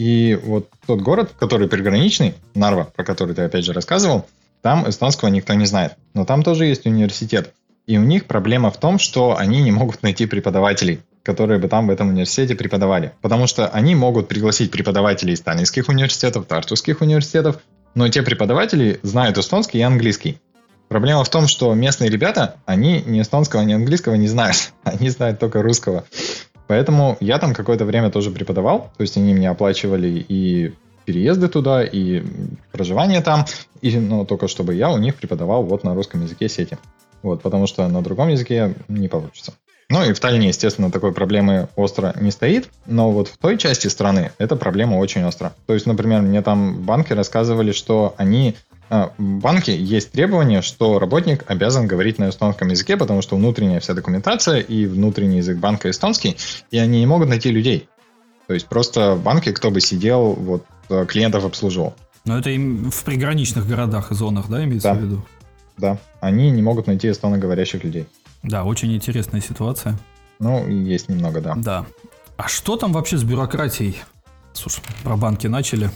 И вот тот город, который приграничный, Нарва, про который ты опять же рассказывал, там эстонского никто не знает. Но там тоже есть университет. И у них проблема в том, что они не могут найти преподавателей, которые бы там в этом университете преподавали. Потому что они могут пригласить преподавателей из таллинских университетов, тартусских университетов, но те преподаватели знают эстонский и английский. Проблема в том, что местные ребята, они ни эстонского, ни английского не знают. Они знают только русского. Поэтому я там какое-то время тоже преподавал. То есть они мне оплачивали и переезды туда, и проживание там. И, но только чтобы я у них преподавал вот на русском языке сети. Вот, потому что на другом языке не получится. Ну и в Таллине, естественно, такой проблемы остро не стоит, но вот в той части страны эта проблема очень остра. То есть, например, мне там в банке рассказывали, что они... В банке есть требование, что работник обязан говорить на эстонском языке, потому что внутренняя вся документация и внутренний язык банка эстонский, и они не могут найти людей. То есть просто в банке кто бы сидел, вот клиентов обслуживал. Но это им в приграничных городах и зонах, да, имеется да. в виду? Да, они не могут найти эстоноговорящих людей. Да, очень интересная ситуация. Ну, есть немного, да. Да. А что там вообще с бюрократией? Слушай, про банки начали.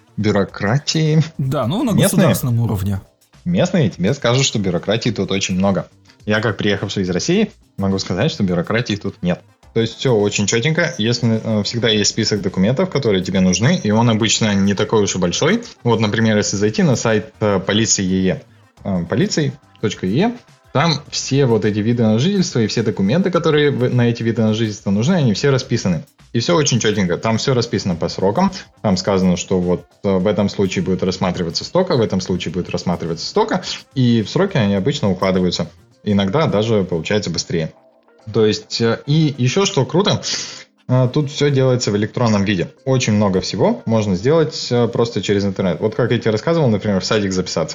Бюрократии? Да, ну на местные, государственном уровне. Местные тебе скажут, что бюрократии тут очень много. Я, как приехавший из России, могу сказать, что бюрократии тут нет. То есть все очень четенько. Если э, всегда есть список документов, которые тебе нужны, и он обычно не такой уж и большой. Вот, например, если зайти на сайт э, полиции ЕЕ, э, полиции точка и и, там все вот эти виды на жительство и все документы, которые на эти виды на жительство нужны, они все расписаны. И все очень четенько. Там все расписано по срокам. Там сказано, что вот в этом случае будет рассматриваться столько, в этом случае будет рассматриваться столько. И в сроки они обычно укладываются. Иногда даже получается быстрее. То есть, и еще что круто, тут все делается в электронном виде. Очень много всего можно сделать просто через интернет. Вот как я тебе рассказывал, например, в садик записаться.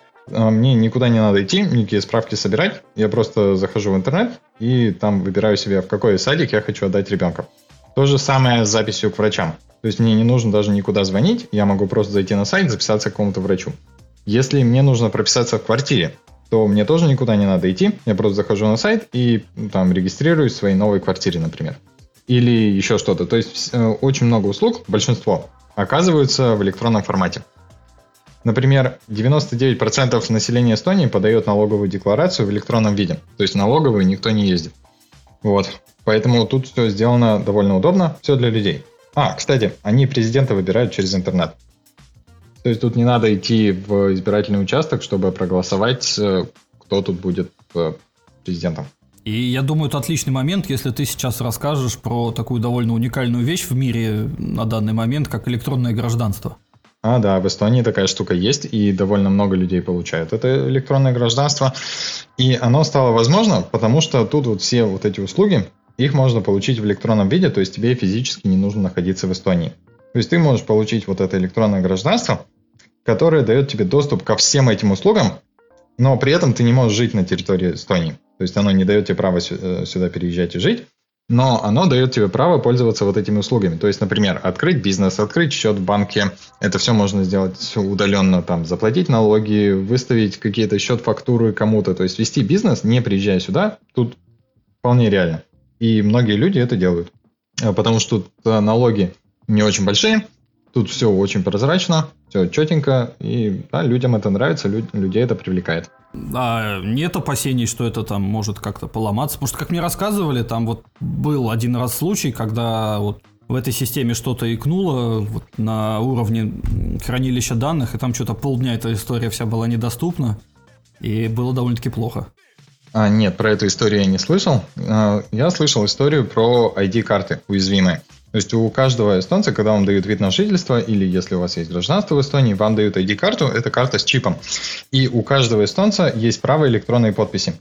Мне никуда не надо идти, никакие справки собирать. Я просто захожу в интернет и там выбираю себе, в какой садик я хочу отдать ребенка. То же самое с записью к врачам. То есть мне не нужно даже никуда звонить, я могу просто зайти на сайт, записаться к какому-то врачу. Если мне нужно прописаться в квартире, то мне тоже никуда не надо идти. Я просто захожу на сайт и там регистрируюсь в своей новой квартире, например. Или еще что-то. То есть очень много услуг, большинство, оказываются в электронном формате. Например, девяносто девять процентов населения Эстонии подает налоговую декларацию в электронном виде. То есть налоговую никто не ездит. Вот. Поэтому тут все сделано довольно удобно. Все для людей. А, кстати, они президента выбирают через интернет. То есть тут не надо идти в избирательный участок, чтобы проголосовать, кто тут будет президентом. И я думаю, это отличный момент, если ты сейчас расскажешь про такую довольно уникальную вещь в мире на данный момент, как электронное гражданство. А, да, в Эстонии такая штука есть, и довольно много людей получают это электронное гражданство. И оно стало возможно, потому что тут вот все вот эти услуги, их можно получить в электронном виде, то есть тебе физически не нужно находиться в Эстонии. То есть ты можешь получить вот это электронное гражданство, которое дает тебе доступ ко всем этим услугам, но при этом ты не можешь жить на территории Эстонии. То есть оно не дает тебе права сюда переезжать и жить, но оно дает тебе право пользоваться вот этими услугами. То есть, например, открыть бизнес, открыть счет в банке. Это все можно сделать удаленно, там, заплатить налоги, выставить какие-то счет-фактуры кому-то. То есть вести бизнес, не приезжая сюда, тут вполне реально. И многие люди это делают. Потому что тут налоги не очень большие, тут все очень прозрачно, все четенько, и да, людям это нравится, люд, людей это привлекает. А нет опасений, что это там может как-то поломаться? Потому что, как мне рассказывали, там вот был один раз случай, когда вот в этой системе что-то икнуло вот на уровне хранилища данных, и там что-то полдня эта история вся была недоступна, и было довольно-таки плохо. А, нет, про эту историю я не слышал. Я слышал историю про ай ди-карты уязвимые. То есть у каждого эстонца, когда вам дают вид на жительство, или если у вас есть гражданство в Эстонии, вам дают ай ди-карту, это карта с чипом. И у каждого эстонца есть право электронной подписи.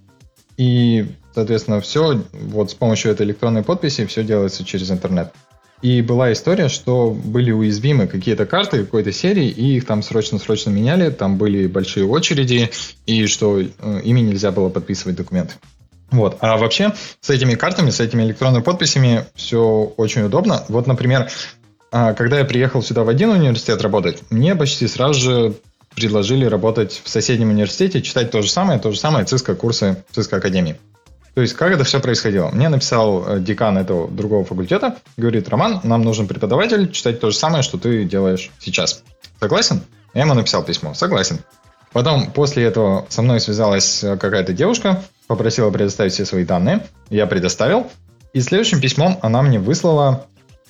И, соответственно, все вот с помощью этой электронной подписи все делается через интернет. И была история, что были уязвимы какие-то карты какой-то серии, и их там срочно-срочно меняли, там были большие очереди, и что ими нельзя было подписывать документы. Вот. А вообще с этими картами, с этими электронными подписями все очень удобно. Вот, например, когда я приехал сюда в один университет работать, мне почти сразу же предложили работать в соседнем университете, читать то же самое, то же самое ЦИСКО курсы ЦИСКО Академии. То есть как это все происходило? Мне написал декан этого другого факультета, говорит: Роман, нам нужен преподаватель, читать то же самое, что ты делаешь сейчас. Согласен? Я ему написал письмо. Согласен. Потом после этого со мной связалась какая-то девушка, попросила предоставить все свои данные. Я предоставил. И следующим письмом она мне выслала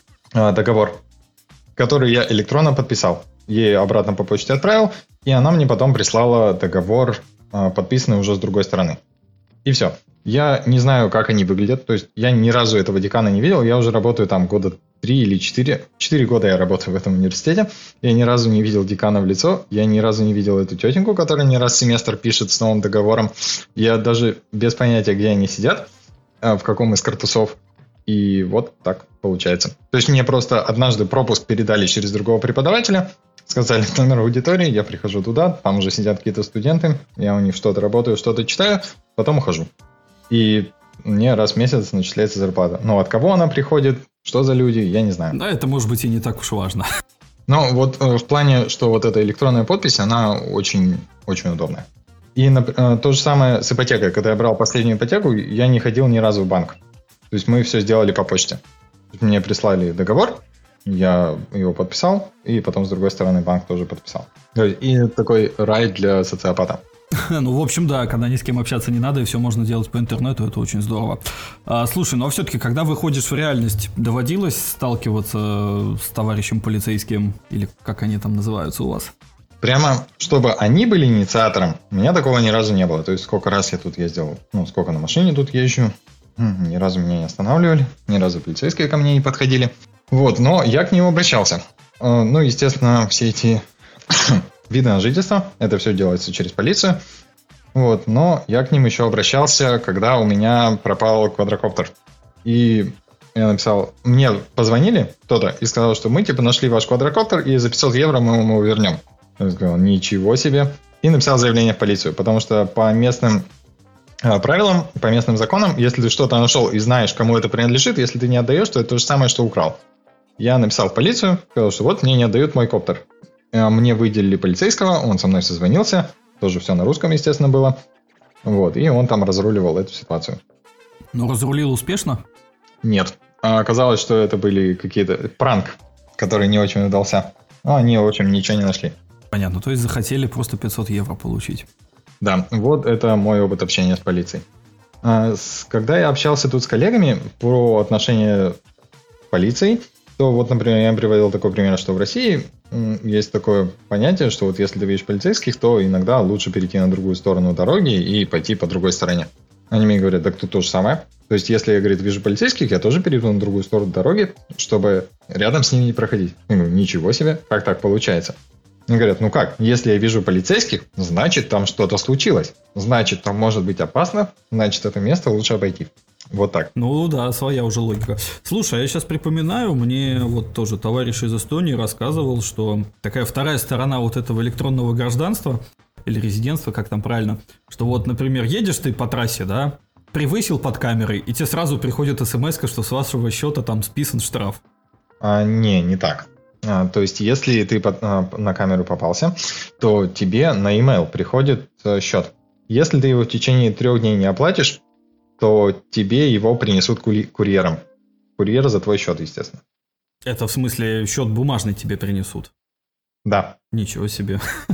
э, договор, который я электронно подписал. Ей обратно по почте отправил. И она мне потом прислала договор, э, подписанный уже с другой стороны. И все. Я не знаю, как они выглядят. То есть я ни разу этого декана не видел. Я уже работаю там года три или четыре, четыре года я работаю в этом университете. Я ни разу не видел декана в лицо. Я ни разу не видел эту тетеньку, которая мне раз в семестр пишет с новым договором. Я даже без понятия, где они сидят, в каком из корпусов. И вот так получается. То есть мне просто однажды пропуск передали через другого преподавателя. Сказали номер аудитории, я прихожу туда, там уже сидят какие-то студенты. Я у них что-то работаю, что-то читаю, потом ухожу. И мне раз в месяц начисляется зарплата. Но от кого она приходит, что за люди, я не знаю. Да, это может быть и не так уж важно. Но вот в плане, что вот эта электронная подпись, она очень, очень удобная. И то же самое с ипотекой. Когда я брал последнюю ипотеку, я не ходил ни разу в банк. То есть мы все сделали по почте. Мне прислали договор, я его подписал, и потом с другой стороны банк тоже подписал. И такой рай для социопата. Ну, в общем, да, когда ни с кем общаться не надо, и все можно делать по интернету, это очень здорово. А, слушай, ну а все-таки, когда выходишь в реальность, доводилось сталкиваться с товарищем полицейским, или как они там называются у вас? Прямо, чтобы они были инициатором, у меня такого ни разу не было. То есть, сколько раз я тут ездил, ну, сколько на машине тут езжу, ни разу меня не останавливали, ни разу полицейские ко мне не подходили. Вот, но я к ним обращался. Ну, естественно, все эти виды на жительство, это все делается через полицию. Вот, но я к ним еще обращался, когда у меня пропал квадрокоптер. И я написал, мне позвонили кто-то и сказал, что мы типа нашли ваш квадрокоптер, и за пятьсот евро мы ему вернем. Я сказал, ничего себе. И написал заявление в полицию, потому что по местным правилам, по местным законам, если ты что-то нашел и знаешь, кому это принадлежит, если ты не отдаешь, то это то же самое, что украл. Я написал в полицию, сказал, что вот мне не отдают мой коптер. Мне выделили полицейского, он со мной созвонился, тоже все на русском, естественно, было. Вот, и он там разруливал эту ситуацию. Ну, разрулил успешно? Нет. Оказалось, что это были какие-то пранк, который не очень удался. Но они, в общем, ничего не нашли. Понятно, то есть захотели просто пятьсот евро получить. Да, вот это мой опыт общения с полицией. Когда я общался тут с коллегами про отношения с полицией, то вот, например, я им приводил такой пример, что в России есть такое понятие, что вот если ты видишь полицейских, то иногда лучше перейти на другую сторону дороги и пойти по другой стороне. Они мне говорят, так тут то же самое. То есть, если я, говорит, вижу полицейских, я тоже перейду на другую сторону дороги, чтобы рядом с ними не проходить. Я говорю, ничего себе, как так получается? Они говорят, ну как, если я вижу полицейских, значит, там что-то случилось. Значит, там может быть опасно, значит, это место лучше обойти. Вот так. Ну да, своя уже логика. Слушай, я сейчас припоминаю, мне вот тоже товарищ из Эстонии рассказывал, что такая вторая сторона вот этого электронного гражданства, или резидентства, как там правильно, что вот, например, едешь ты по трассе, да, превысил под камерой, и тебе сразу приходит смс-ка, что с вашего счета там списан штраф. А, не, не так. А, то есть, если ты под, а, на камеру попался, то тебе на e-mail приходит а, счет. Если ты его в течение трех дней не оплатишь, то тебе его принесут кури- курьером. Курьер за твой счет, естественно. Это в смысле счет бумажный тебе принесут? Да. Ничего себе.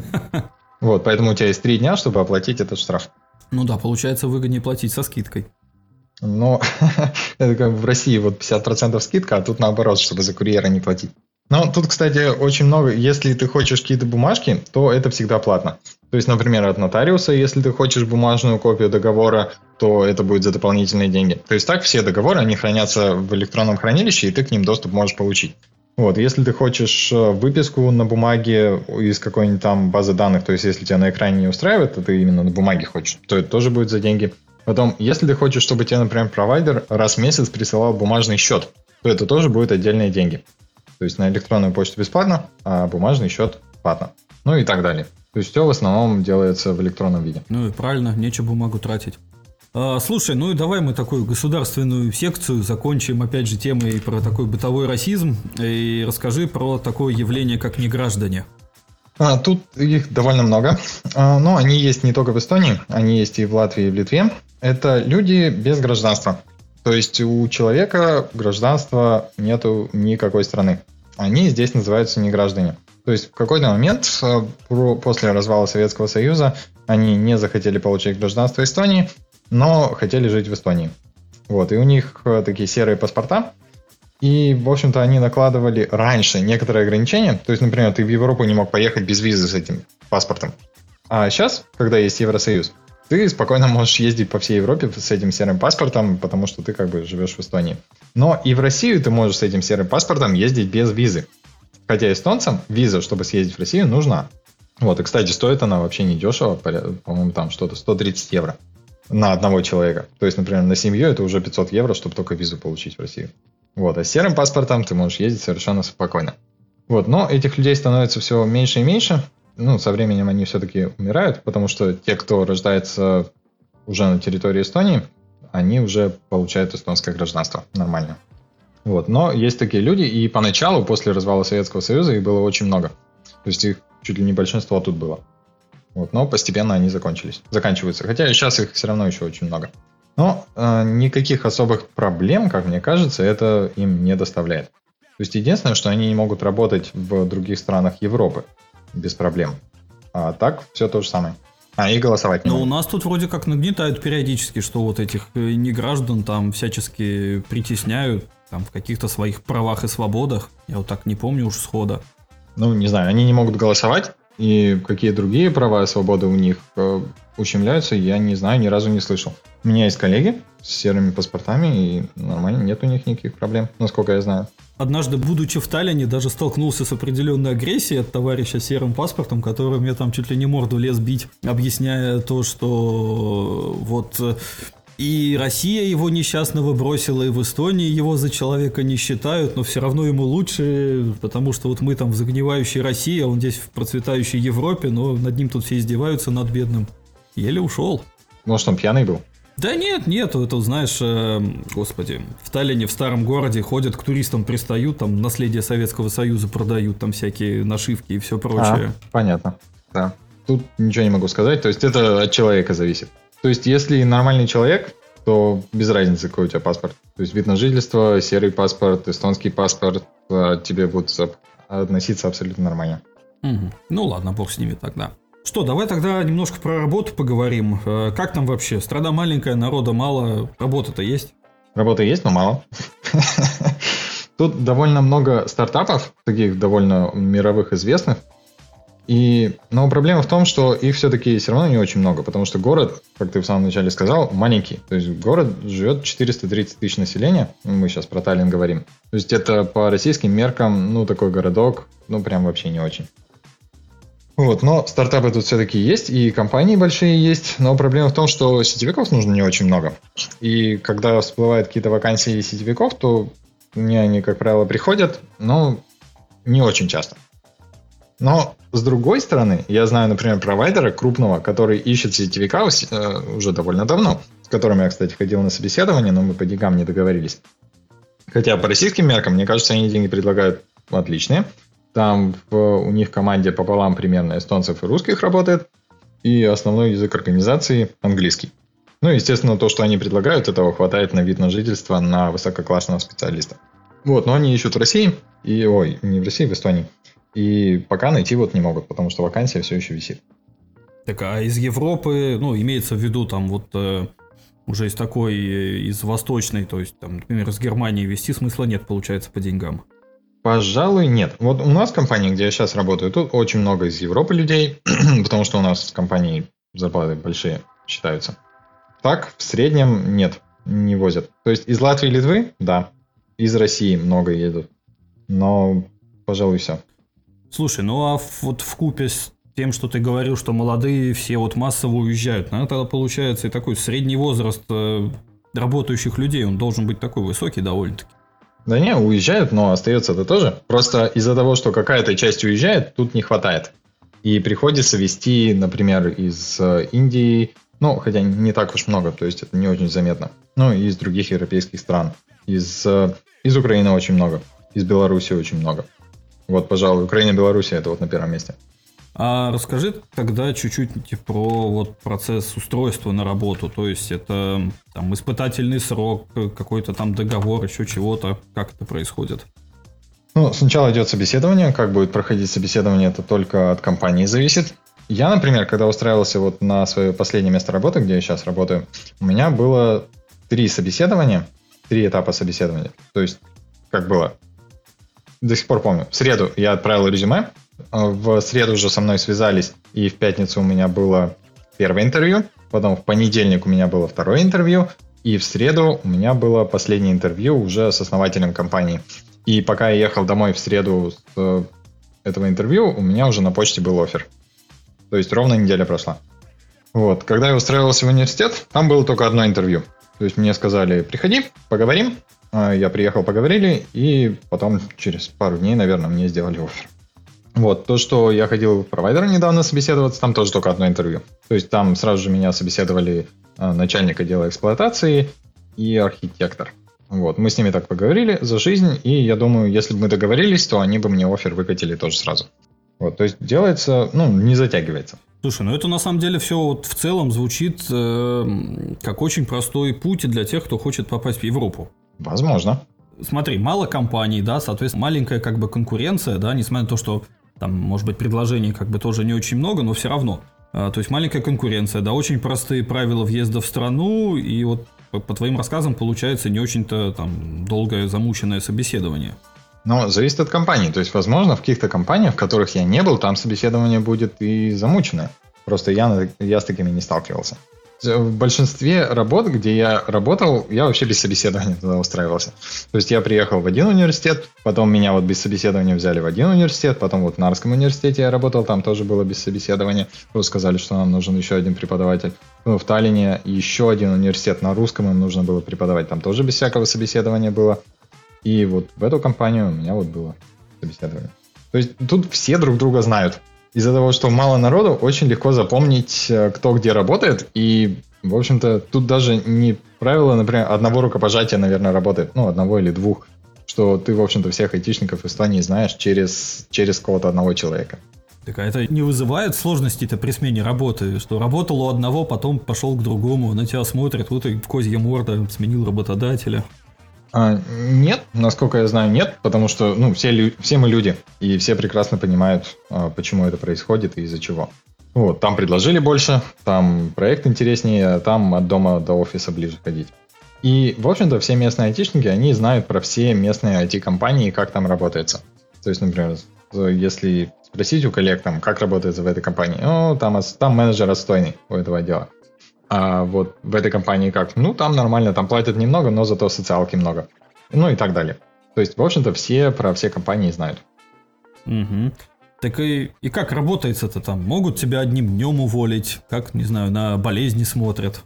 Вот, поэтому у тебя есть три дня, чтобы оплатить этот штраф. Ну да, получается выгоднее платить со скидкой. Ну, это как в России вот пятьдесят процентов скидка, а тут наоборот, чтобы за курьера не платить. Но тут, кстати, очень много, если ты хочешь какие-то бумажки, то это всегда платно. То есть, например, от нотариуса, если ты хочешь бумажную копию договора, то это будет за дополнительные деньги. То есть так все договоры, они хранятся в электронном хранилище, и ты к ним доступ можешь получить. Вот, если ты хочешь выписку на бумаге из какой-нибудь там базы данных, то есть если тебя на экране не устраивает, то ты именно на бумаге хочешь, то это тоже будет за деньги. Потом, если ты хочешь, чтобы тебе, например, провайдер раз в месяц присылал бумажный счет, то это тоже будет отдельные деньги. То есть на электронную почту бесплатно, а бумажный счет платно. Ну и так далее. То есть все в основном делается в электронном виде. Ну и правильно, нечего бумагу тратить. А, слушай, ну и давай мы такую государственную секцию закончим опять же темой про такой бытовой расизм. И расскажи про такое явление, как неграждане. А, тут их довольно много. А, но они есть не только в Эстонии, они есть и в Латвии, и в Литве. Это люди без гражданства. То есть у человека гражданства нету никакой страны. Они здесь называются неграждане. То есть в какой-то момент после развала Советского Союза они не захотели получить гражданство Эстонии, но хотели жить в Эстонии. Вот, и у них такие серые паспорта. И, в общем-то, они накладывали раньше некоторые ограничения. То есть, например, ты в Европу не мог поехать без визы с этим паспортом. А сейчас, когда есть Евросоюз, ты спокойно можешь ездить по всей Европе с этим серым паспортом, потому что ты как бы живешь в Эстонии. Но и в Россию ты можешь с этим серым паспортом ездить без визы. Хотя эстонцам виза, чтобы съездить в Россию, нужна. Вот, и, кстати, стоит она вообще не дешево, по-моему, там что-то сто тридцать евро на одного человека. То есть, например, на семью это уже пятьсот евро, чтобы только визу получить в Россию. Вот, а с серым паспортом ты можешь ездить совершенно спокойно. Вот, но этих людей становится все меньше и меньше. Ну, со временем они все-таки умирают, потому что те, кто рождается уже на территории Эстонии, они уже получают эстонское гражданство нормально. Вот, но есть такие люди, и поначалу, после развала Советского Союза, их было очень много. То есть их чуть ли не большинство тут было. Вот, но постепенно они закончились, заканчиваются. Хотя сейчас их все равно еще очень много. Но э, никаких особых проблем, как мне кажется, это им не доставляет. То есть единственное, что они не могут работать в других странах Европы без проблем. А так все то же самое. А, и голосовать не Но могут. у нас тут вроде как нагнетают периодически, что вот этих неграждан там всячески притесняют там в каких-то своих правах и свободах. Я вот так не помню уж схода. Ну, не знаю, они не могут голосовать, и какие другие права и свободы у них э, ущемляются, я не знаю, ни разу не слышал. У меня есть коллеги с серыми паспортами, и нормально, нет у них никаких проблем, насколько я знаю. Однажды, будучи в Таллине, даже столкнулся с определенной агрессией от товарища с серым паспортом, который мне там чуть ли не морду лез бить, объясняя то, что вот и Россия его несчастного бросила, и в Эстонии его за человека не считают, но все равно ему лучше, потому что вот мы там в загнивающей России, а он здесь в процветающей Европе, но над ним тут все издеваются, над бедным. Еле ушел. Может, он пьяный был? Да нет, нет, это, знаешь, э, господи, в Таллине, в старом городе ходят к туристам, пристают, там наследие Советского Союза продают, там всякие нашивки и все прочее. А, понятно, да. Тут ничего не могу сказать, то есть это от человека зависит. То есть если нормальный человек, то без разницы, какой у тебя паспорт. То есть вид на жительство, серый паспорт, эстонский паспорт, тебе будут относиться абсолютно нормально. Угу. Ну ладно, бог с ними тогда. Что, давай тогда немножко про работу поговорим. Как там вообще? Страна маленькая, народа мало, работа-то есть? Работа есть, но мало. Тут довольно много стартапов, таких довольно мировых известных. И, но проблема в том, что их все-таки все равно не очень много, потому что город, как ты в самом начале сказал, маленький. То есть город живет четыреста тридцать тысяч населения, мы сейчас про Таллин говорим. То есть это по российским меркам, ну, такой городок, ну, прям вообще не очень. Вот, но стартапы тут все-таки есть, и компании большие есть, но проблема в том, что сетевиков нужно не очень много. И когда всплывают какие-то вакансии сетевиков, то мне они, как правило, приходят, но не очень часто. Но, с другой стороны, я знаю, например, провайдера крупного, который ищет сетевика уже довольно давно, с которым я, кстати, ходил на собеседование, но мы по деньгам не договорились. Хотя по российским меркам, мне кажется, они деньги предлагают отличные. Там в, у них в команде пополам примерно эстонцев и русских работает, и основной язык организации английский. Ну, естественно, то, что они предлагают, этого хватает на вид на жительство на высококлассного специалиста. Вот, но они ищут в России, и, ой, не в России, в Эстонии. И пока найти вот не могут, потому что вакансия все еще висит. Так, а из Европы, ну, имеется в виду там вот э, уже из такой, э, из восточной, то есть, там, например, из Германии везти смысла нет, получается, по деньгам? Пожалуй, нет. Вот у нас в компании, где я сейчас работаю, тут очень много из Европы людей, потому что у нас в компании зарплаты большие считаются. Так, в среднем нет, не возят. То есть из Латвии и Литвы, да, из России много едут, но, пожалуй, все. Слушай, ну а вот вкупе с тем, что ты говорил, что молодые все вот массово уезжают, наверное, тогда получается и такой средний возраст э, работающих людей, он должен быть такой высокий довольно-таки. Да не, уезжают, но остается это тоже. Просто из-за того, что какая-то часть уезжает, тут не хватает. И приходится везти, например, из Индии, ну, хотя не так уж много, то есть это не очень заметно. Ну, и из других европейских стран. Из, из Украины очень много, из Беларуси очень много. Вот, пожалуй, Украина и Беларусь это вот на первом месте. А расскажи тогда чуть-чуть про вот процесс устройства на работу. То есть это там испытательный срок, какой-то там договор, еще чего-то. Как это происходит? Ну, сначала идет собеседование. Как будет проходить собеседование, это только от компании зависит. Я, например, когда устраивался вот на свое последнее место работы, где я сейчас работаю, у меня было три собеседования, три этапа собеседования. То есть, как было? До сих пор помню. В среду я отправил резюме. В среду уже со мной связались, и в пятницу у меня было первое интервью, потом в понедельник у меня было второе интервью, и в среду у меня было последнее интервью уже с основателем компании. И пока я ехал домой в среду с этого интервью, у меня уже на почте был оффер. То есть ровно неделя прошла. Вот. Когда я устраивался в университет, там было только одно интервью. То есть мне сказали, приходи, поговорим. Я приехал, поговорили, и потом через пару дней, наверное, мне сделали оффер. Вот. То, что я ходил в провайдер недавно собеседоваться, там тоже только одно интервью. То есть там сразу же меня собеседовали начальник отдела эксплуатации и архитектор. Вот. Мы с ними так поговорили за жизнь, и я думаю, если бы мы договорились, то они бы мне оффер выкатили тоже сразу. Вот. То есть делается, ну, не затягивается. Слушай, ну это на самом деле все вот в целом звучит э, как очень простой путь для тех, кто хочет попасть в Европу. Возможно. Смотри, мало компаний, да, соответственно, маленькая как бы конкуренция, да, несмотря на то, что там, может быть, предложений как бы тоже не очень много, но все равно. А, то есть маленькая конкуренция, да, очень простые правила въезда в страну, и вот по, по твоим рассказам получается не очень-то там долгое замученное собеседование. Но зависит от компании. То есть, возможно, в каких-то компаниях, в которых я не был, там собеседование будет и замученное. Просто я, я с такими не сталкивался. В большинстве работ, где я работал, я вообще без собеседования туда устраивался. То есть я приехал в один университет, потом меня вот без собеседования взяли в один университет, потом вот в Нарском университете я работал, там тоже было без собеседования. Просто сказали, что нам нужен еще один преподаватель. Ну, в Таллине еще один университет, на русском им нужно было преподавать, там тоже без всякого собеседования было. И вот в эту компанию у меня вот было собеседование. То есть тут все друг друга знают. Из-за того, что мало народу, очень легко запомнить, кто где работает. И, в общем-то, тут даже не правило, например, одного рукопожатия, наверное, работает. Ну, одного или двух. Что ты, в общем-то, всех айтишников в Эстонии знаешь через, через кого-то одного человека. Так, а это не вызывает сложностей-то при смене работы? Что работал у одного, потом пошел к другому, на тебя смотрят, вот и козья морда, сменил работодателя. А, нет, насколько я знаю, нет, потому что ну, все, все мы люди, и все прекрасно понимают, почему это происходит и из-за чего. Вот, там предложили больше, там проект интереснее, а там от дома до офиса ближе ходить. И, в общем-то, все местные айтишники, они знают про все местные ай ти-компании, как там работается. То есть, например, если спросить у коллег, там, как работает в этой компании, ну, там, там менеджер отстойный у этого отдела. А вот в этой компании как? Ну, там нормально, там платят немного, но зато социалки много. Ну и так далее. То есть, в общем-то, все про все компании знают. Угу. Так и, и как работается-то там? Могут тебя одним днем уволить? Как, не знаю, на болезни смотрят?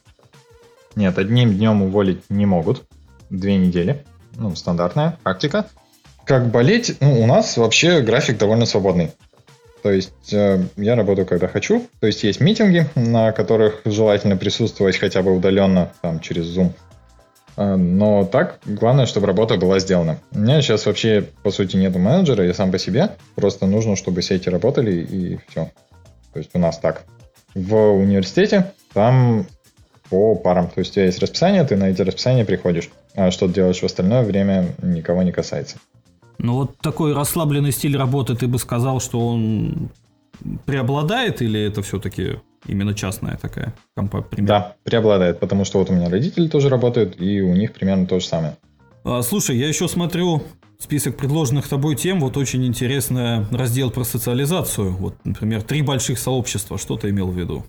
Нет, одним днем уволить не могут. Две недели. Ну, стандартная практика. Как болеть? Ну, у нас вообще график довольно свободный. То есть э, я работаю, когда хочу. То есть есть митинги, на которых желательно присутствовать хотя бы удаленно, там, через Zoom. Э, но так, главное, чтобы работа была сделана. У меня сейчас вообще, по сути, нету менеджера, я сам по себе. Просто нужно, чтобы сети работали, и все. То есть у нас так. В университете там по парам. То есть у тебя есть расписание, ты на эти расписания приходишь. А что ты делаешь в остальное время, никого не касается. Ну вот такой расслабленный стиль работы, ты бы сказал, что он преобладает, или это все-таки именно частная такая компания? Да, преобладает, потому что вот у меня родители тоже работают, и у них примерно то же самое. А, слушай, я еще смотрю список предложенных тобой тем, вот очень интересный раздел про социализацию. Вот, например, три больших сообщества, что ты имел в виду?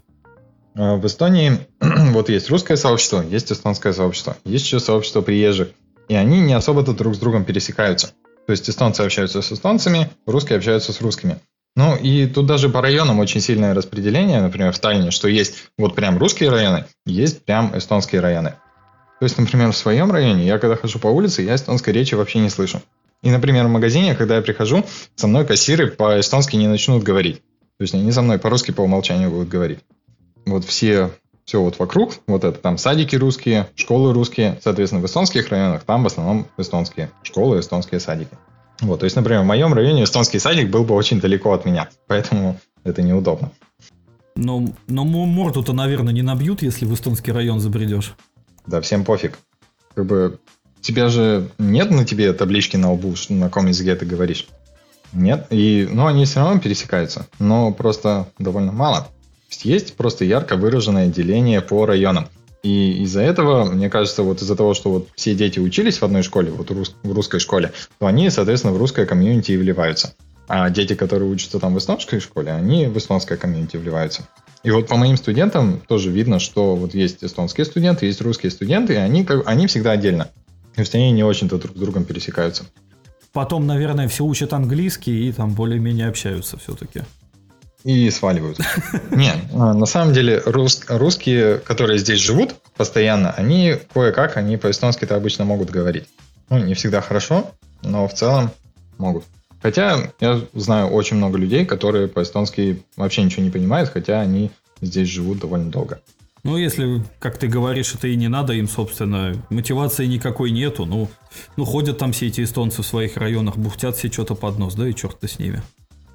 В Эстонии вот есть русское сообщество, есть эстонское сообщество, есть еще сообщество приезжих, и они не особо-то друг с другом пересекаются. То есть эстонцы общаются с эстонцами, русские общаются с русскими. Ну и тут даже по районам очень сильное распределение, например, в Таллине, что есть вот прям русские районы, есть прям эстонские районы. То есть, например, в своем районе, я когда хожу по улице, я эстонской речи вообще не слышу. И, например, в магазине, когда я прихожу, со мной кассиры по-эстонски не начнут говорить. То есть они со мной по-русски по умолчанию будут говорить. Вот все, все вот вокруг, вот это там садики русские, школы русские, соответственно, в эстонских районах там в основном эстонские школы, эстонские садики. Вот, то есть, например, в моем районе эстонский садик был бы очень далеко от меня, поэтому это неудобно. Но, но морду-то, наверное, не набьют, если в эстонский район забредешь. Да, всем пофиг. Как бы, у тебя же нет на тебе таблички на лбу, на каком языке ты говоришь? Нет, и, ну, они все равно пересекаются, но просто довольно мало. Есть просто ярко выраженное деление по районам. И из-за этого, мне кажется, вот из-за того, что вот все дети учились в одной школе, вот в русской школе, то они, соответственно, в русское комьюнити и вливаются. А дети, которые учатся там в эстонской школе, они в эстонское комьюнити вливаются. И вот по моим студентам тоже видно, что вот есть эстонские студенты, есть русские студенты, и они, как, они всегда отдельно. То есть они не очень-то друг с другом пересекаются. Потом, наверное, все учат английский и там более-менее общаются все-таки. И сваливают. Нет, на самом деле рус, русские, которые здесь живут постоянно, они кое-как, они по-эстонски-то обычно могут говорить. Ну, не всегда хорошо, но в целом могут. Хотя я знаю очень много людей, которые по-эстонски вообще ничего не понимают, хотя они здесь живут довольно долго. Ну, если, как ты говоришь, это и не надо им, собственно, мотивации никакой нету. Ну, ну ходят там все эти эстонцы в своих районах, бухтят себе что-то под нос, да и черт-то с ними.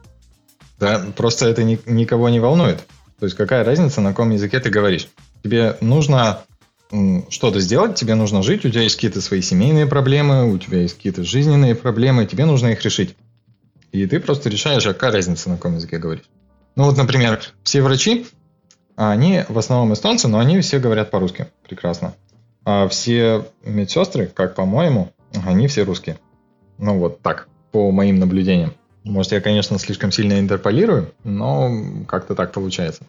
Да, просто это ни, никого не волнует. То есть какая разница, на каком языке ты говоришь? Тебе нужно м, что-то сделать, тебе нужно жить, у тебя есть какие-то свои семейные проблемы, у тебя есть какие-то жизненные проблемы, тебе нужно их решить. И ты просто решаешь, а какая разница, на каком языке говоришь. Ну вот, например, все врачи, они в основном эстонцы, но они все говорят по-русски прекрасно. А все медсестры, как по-моему, они все русские. Ну вот так, по моим наблюдениям. Может, я, конечно, слишком сильно интерполирую, но как-то так получается.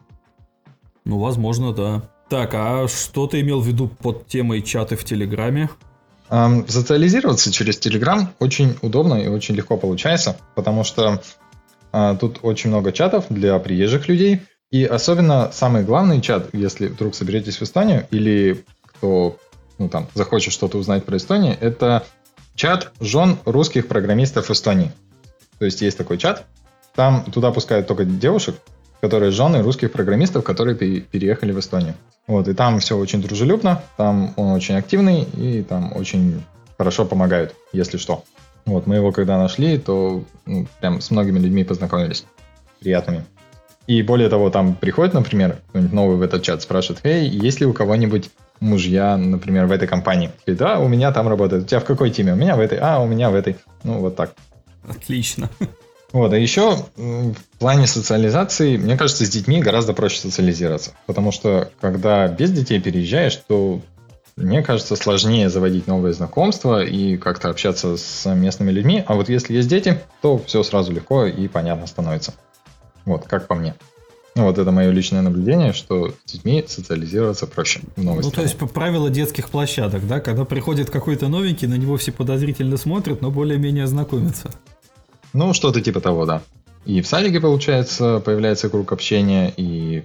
Ну, возможно, да. Так, а что ты имел в виду под темой чаты в Телеграме? Эм, социализироваться через Телеграм очень удобно и очень легко получается, потому что э, тут очень много чатов для приезжих людей. И особенно самый главный чат, если вдруг соберетесь в Эстонию или кто ну, там, захочет что-то узнать про Эстонию, это чат жен русских программистов Эстонии. То есть есть такой чат, там туда пускают только девушек, которые жены русских программистов, которые переехали в Эстонию. Вот, и там все очень дружелюбно, там он очень активный, и там очень хорошо помогают, если что. Вот, мы его когда нашли, то ну, прям с многими людьми познакомились, приятными. И более того, там приходит, например, кто-нибудь новый в этот чат, спрашивает: «Эй, есть ли у кого-нибудь мужья, например, в этой компании?» Говорит: «Да, у меня там работает». «У тебя в какой теме?» «У меня в этой». «А, у меня в этой». Ну, вот так. Отлично. Вот, а еще в плане социализации, мне кажется, с детьми гораздо проще социализироваться. Потому что, когда без детей переезжаешь, то, мне кажется, сложнее заводить новые знакомства и как-то общаться с местными людьми. А вот если есть дети, то все сразу легко и понятно становится. Вот, как по мне. Ну, вот это мое личное наблюдение, что с детьми социализироваться проще в новой Ну, стране. то есть, по правилу детских площадок, да? Когда приходит какой-то новенький, на него все подозрительно смотрят, но более-менее знакомятся. Ну, что-то типа того, да. И в садике, получается, появляется круг общения, и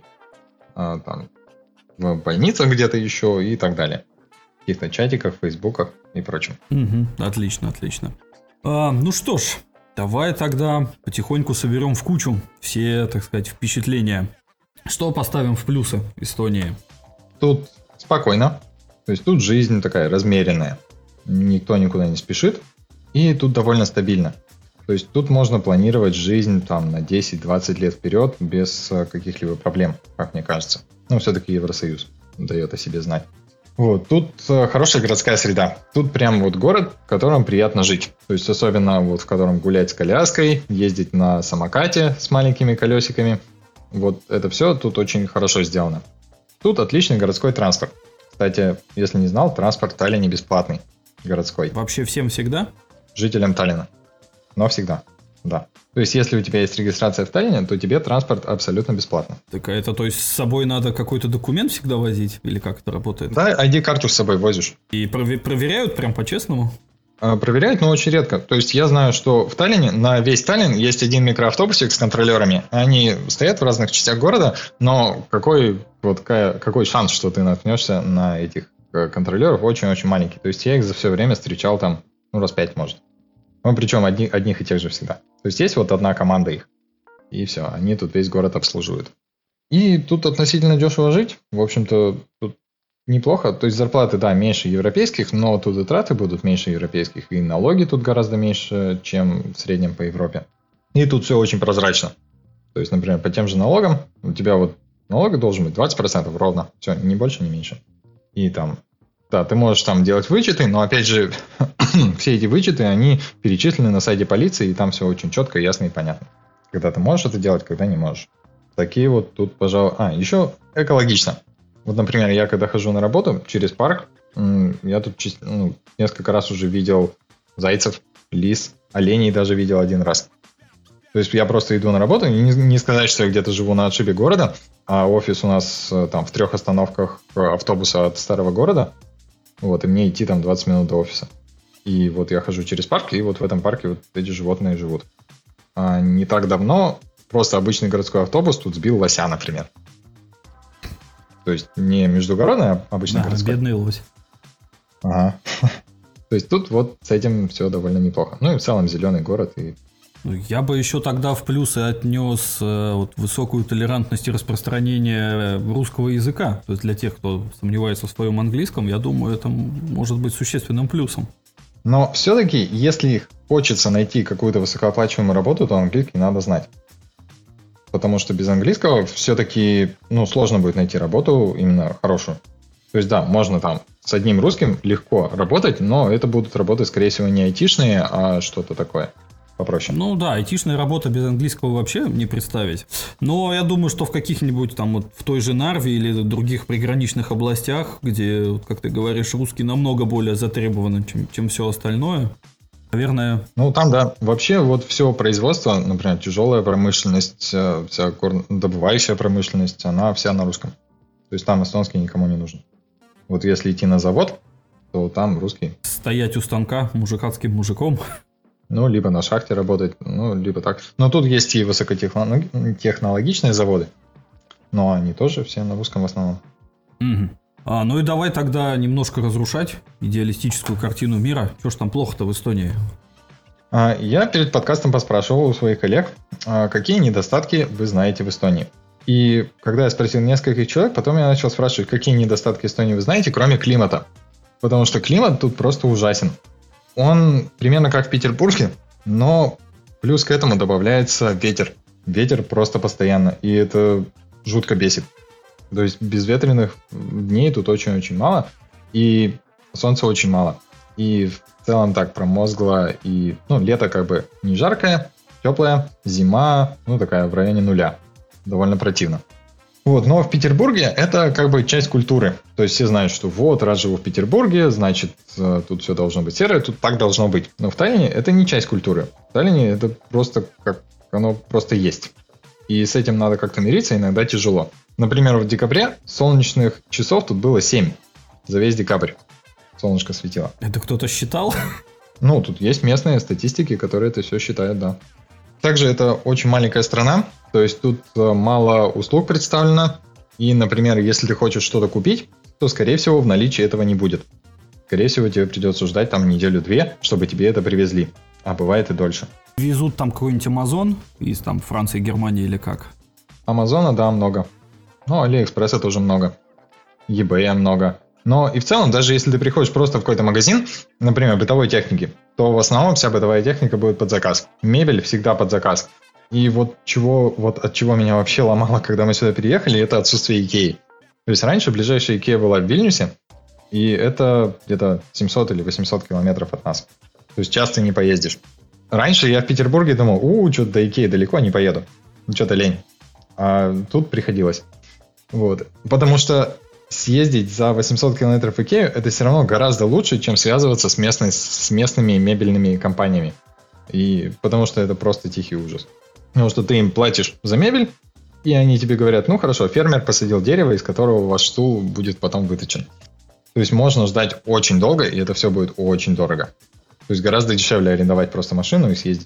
а, там в больницах где-то еще, и так далее. В каких-то чатиках, фейсбуках и прочем. Угу, отлично, отлично. А, ну что ж, давай тогда потихоньку соберем в кучу все, так сказать, впечатления. Что поставим в плюсы Эстонии? Тут спокойно. То есть тут жизнь такая размеренная. Никто никуда не спешит. И тут довольно стабильно. То есть тут можно планировать жизнь там, на десять-двадцать лет вперед без каких-либо проблем, как мне кажется. Ну, все-таки Евросоюз дает о себе знать. Вот, тут хорошая городская среда. Тут прям вот город, в котором приятно жить. То есть особенно вот в котором гулять с коляской, ездить на самокате с маленькими колесиками. Вот это все тут очень хорошо сделано. Тут отличный городской транспорт. Кстати, если не знал, транспорт в Таллине бесплатный, городской. Вообще всем всегда? Жителям Таллина. Но всегда, да. То есть, если у тебя есть регистрация в Таллине, то тебе транспорт абсолютно бесплатно. Так это, то есть, с собой надо какой-то документ всегда возить? Или как это работает? Да, ай ди-карту с собой возишь. И прове- проверяют прям по-честному? А, проверяют, но очень редко. То есть, я знаю, что в Таллине, на весь Таллин есть один микроавтобусик с контролерами. Они стоят в разных частях города, но какой, вот, какой шанс, что ты наткнешься на этих контролеров, очень-очень маленький. То есть, я их за все время встречал там, ну, раз пять, может. Ну, причем одни, одних и тех же всегда. То есть, есть вот одна команда их. И все, они тут весь город обслуживают. И тут относительно дешево жить. В общем-то, тут неплохо. То есть, зарплаты, да, меньше европейских, но тут и траты будут меньше европейских. И налоги тут гораздо меньше, чем в среднем по Европе. И тут все очень прозрачно. То есть, например, по тем же налогам у тебя вот налог должен быть двадцать процентов ровно. Все, ни больше, ни меньше. И там... Да, ты можешь там делать вычеты, но, опять же, все эти вычеты, они перечислены на сайте полиции, и там все очень четко, ясно и понятно. Когда ты можешь это делать, когда не можешь. Такие вот тут, пожалуй... А, еще экологично. Вот, например, я когда хожу на работу через парк, я тут ну, несколько раз уже видел зайцев, лис, оленей даже видел один раз. То есть я просто иду на работу, и не, не сказать, что я где-то живу на отшибе города, а офис у нас там в трех остановках автобуса от старого города, вот, и мне идти там двадцать минут до офиса. И вот я хожу через парк, и вот в этом парке вот эти животные живут. А не так давно просто обычный городской автобус тут сбил лося, например. То есть не междугородный, а обычный да, городской. Бедный лось. Ага. То есть тут вот с этим все довольно неплохо. Ну и в целом зеленый город. И... Я бы еще тогда в плюсы отнес э, вот, высокую толерантность и распространение русского языка. То есть для тех, кто сомневается в своем английском, я думаю, это может быть существенным плюсом. Но все-таки, если хочется найти какую-то высокооплачиваемую работу, то английский надо знать. Потому что без английского все-таки ну, сложно будет найти работу именно хорошую. То есть да, можно там с одним русским легко работать, но это будут работы, скорее всего, не айтишные, а что-то такое попроще. Ну да, айтишная работа без английского вообще не представить. Но я думаю, что в каких-нибудь там вот в той же Нарве или других приграничных областях, где, как ты говоришь, русский намного более затребован, чем, чем все остальное, наверное... Ну там, да, вообще вот все производство, например, тяжелая промышленность, вся добывающая промышленность, она вся на русском. То есть там эстонский никому не нужен. Вот если идти на завод, то там русский. Стоять у станка мужикатским мужиком. Ну, либо на шахте работать, ну, либо так. Но тут есть и высокотехнологичные заводы, но они тоже все на русском в основном. Угу. А, ну и давай тогда немножко разрушать идеалистическую картину мира. Что ж там плохо-то в Эстонии? А, я перед подкастом поспрашивал у своих коллег, а, какие недостатки вы знаете в Эстонии. И когда я спросил нескольких человек, потом я начал спрашивать, какие недостатки Эстонии вы знаете, кроме климата. Потому что климат тут просто ужасен. Он примерно как в Петербурге, но плюс к этому добавляется ветер. Ветер просто постоянно, и это жутко бесит. То есть безветренных дней тут очень-очень мало, и солнца очень мало. И в целом так промозгло, и ну, лето как бы не жаркое, теплое, зима, ну такая в районе нуля. Довольно противно. Вот, но в Петербурге это как бы часть культуры. То есть все знают, что вот, раз живу в Петербурге, значит, тут все должно быть серое, тут так должно быть. Но в Таллине это не часть культуры. В Таллине это просто как оно просто есть. И с этим надо как-то мириться, иногда тяжело. Например, в декабре солнечных часов тут было семь за весь декабрь. Солнышко светило. Это кто-то считал? Ну, тут есть местные статистики, которые это все считают, да. Также это очень маленькая страна, то есть тут мало услуг представлено. И, например, если ты хочешь что-то купить, то, скорее всего, в наличии этого не будет. Скорее всего, тебе придется ждать там неделю-две, чтобы тебе это привезли. А бывает и дольше. Везут там какой-нибудь Амазон из там Франции, Германии или как? Амазона, да, много. Ну, Алиэкспресса тоже много. eBay много. Но и в целом, даже если ты приходишь просто в какой-то магазин, например, бытовой техники, то в основном вся бытовая техника будет под заказ. Мебель всегда под заказ. И вот, чего, вот от чего меня вообще ломало, когда мы сюда переехали, это отсутствие Икеи. То есть раньше ближайшая Икея была в Вильнюсе, и это где-то семьсот или восемьсот километров от нас. То есть часто не поездишь. Раньше я в Петербурге думал, у, что-то до Икеи далеко, не поеду. Ну, что-то лень. А тут приходилось. Вот. Потому что съездить за восемьсот километров в Икею, это все равно гораздо лучше, чем связываться с, местной, с местными мебельными компаниями. И потому что это просто тихий ужас. Потому что ты им платишь за мебель, и они тебе говорят, ну хорошо, фермер посадил дерево, из которого ваш стул будет потом выточен. То есть можно ждать очень долго, и это все будет очень дорого. То есть гораздо дешевле арендовать просто машину и съездить.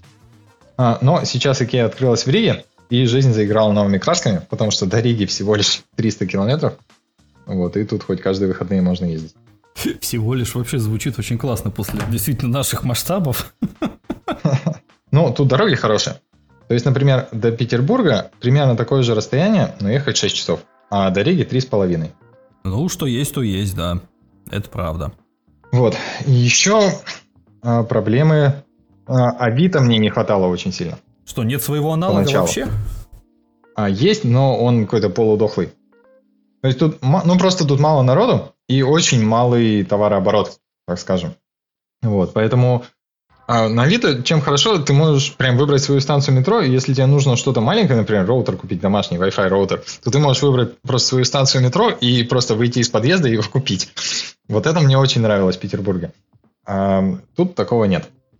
А, но сейчас Икея открылась в Риге, и жизнь заиграла новыми красками, потому что до Риги всего лишь триста километров. Вот, и тут хоть каждые выходные можно ездить. Всего лишь вообще звучит очень классно после действительно наших масштабов. Ну, тут дороги хорошие. То есть, например, до Петербурга примерно такое же расстояние, но ехать шесть часов, а до Риги три с половиной. Ну, что есть, то есть, да. Это правда. Вот. И еще а, проблемы а, Авито мне не хватало очень сильно. Что, нет своего аналога Поначалу. Вообще? А, есть, но он какой-то полудохлый. То есть тут, ну просто тут мало народу и очень малый товарооборот, так скажем. Вот, поэтому а на Авито чем хорошо, ты можешь прям выбрать свою станцию метро, и если тебе нужно что-то маленькое, например, роутер купить, домашний Wi-Fi роутер, то ты можешь выбрать просто свою станцию метро и просто выйти из подъезда и его купить. Вот это мне очень нравилось в Петербурге. А тут такого нет.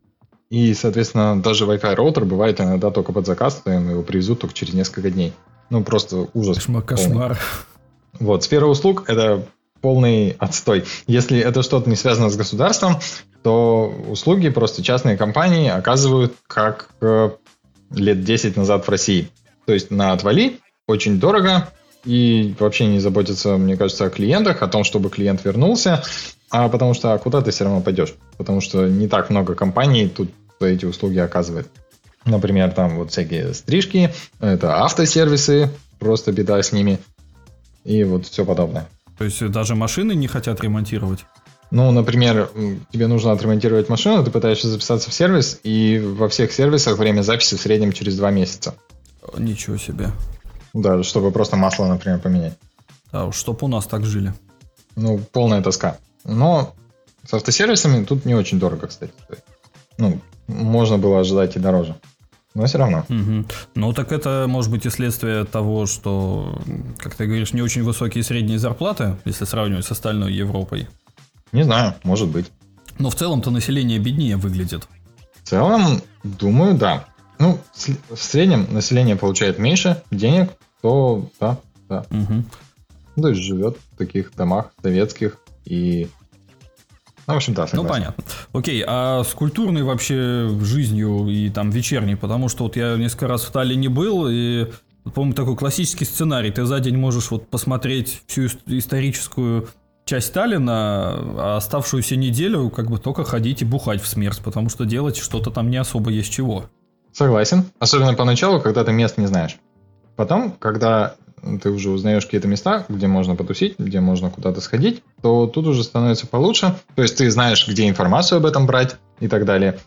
И, соответственно, даже Wi-Fi роутер бывает иногда только под заказ, то им его привезут только через несколько дней. Ну, просто ужас. Кошмар, кошмар. Вот, сфера услуг – это полный отстой. Если это что-то не связано с государством, то услуги просто частные компании оказывают как э, лет десять назад в России. То есть на отвали, очень дорого, и вообще не заботятся, мне кажется, о клиентах, о том, чтобы клиент вернулся, а потому что а куда ты все равно пойдешь? Потому что не так много компаний тут эти услуги оказывает. Например, там вот всякие стрижки, это автосервисы, просто беда с ними, и вот все подобное. То есть даже машины не хотят ремонтировать? Ну, например, тебе нужно отремонтировать машину, ты пытаешься записаться в сервис, и во всех сервисах время записи в среднем через два месяца. Ничего себе. Да, чтобы просто масло, например, поменять. Да уж, чтоб у нас так жили. Ну, полная тоска. Но с автосервисами тут не очень дорого, кстати. Ну, можно было ожидать и дороже. Но все равно. Угу. Ну, так это может быть и следствие того, что, как ты говоришь, не очень высокие средние зарплаты, если сравнивать с остальной Европой. Не знаю, может быть. Но в целом-то население беднее выглядит. В целом, думаю, да. Ну, в среднем население получает меньше денег, то да, да. Угу. То есть живет в таких домах советских и... Ну, в общем, да, согласен. Ну, понятно. Окей, а с культурной вообще жизнью и там вечерней? Потому что вот я несколько раз в Таллине был, и, по-моему, такой классический сценарий. Ты за день можешь вот посмотреть всю историческую часть Таллина, а оставшуюся неделю как бы только ходить и бухать в смерть, потому что делать что-то там не особо есть чего. Согласен. Особенно поначалу, когда ты мест не знаешь. Потом, когда ты уже узнаешь какие-то места, где можно потусить, где можно куда-то сходить, то тут уже становится получше. То есть ты знаешь, где информацию об этом брать и так далее.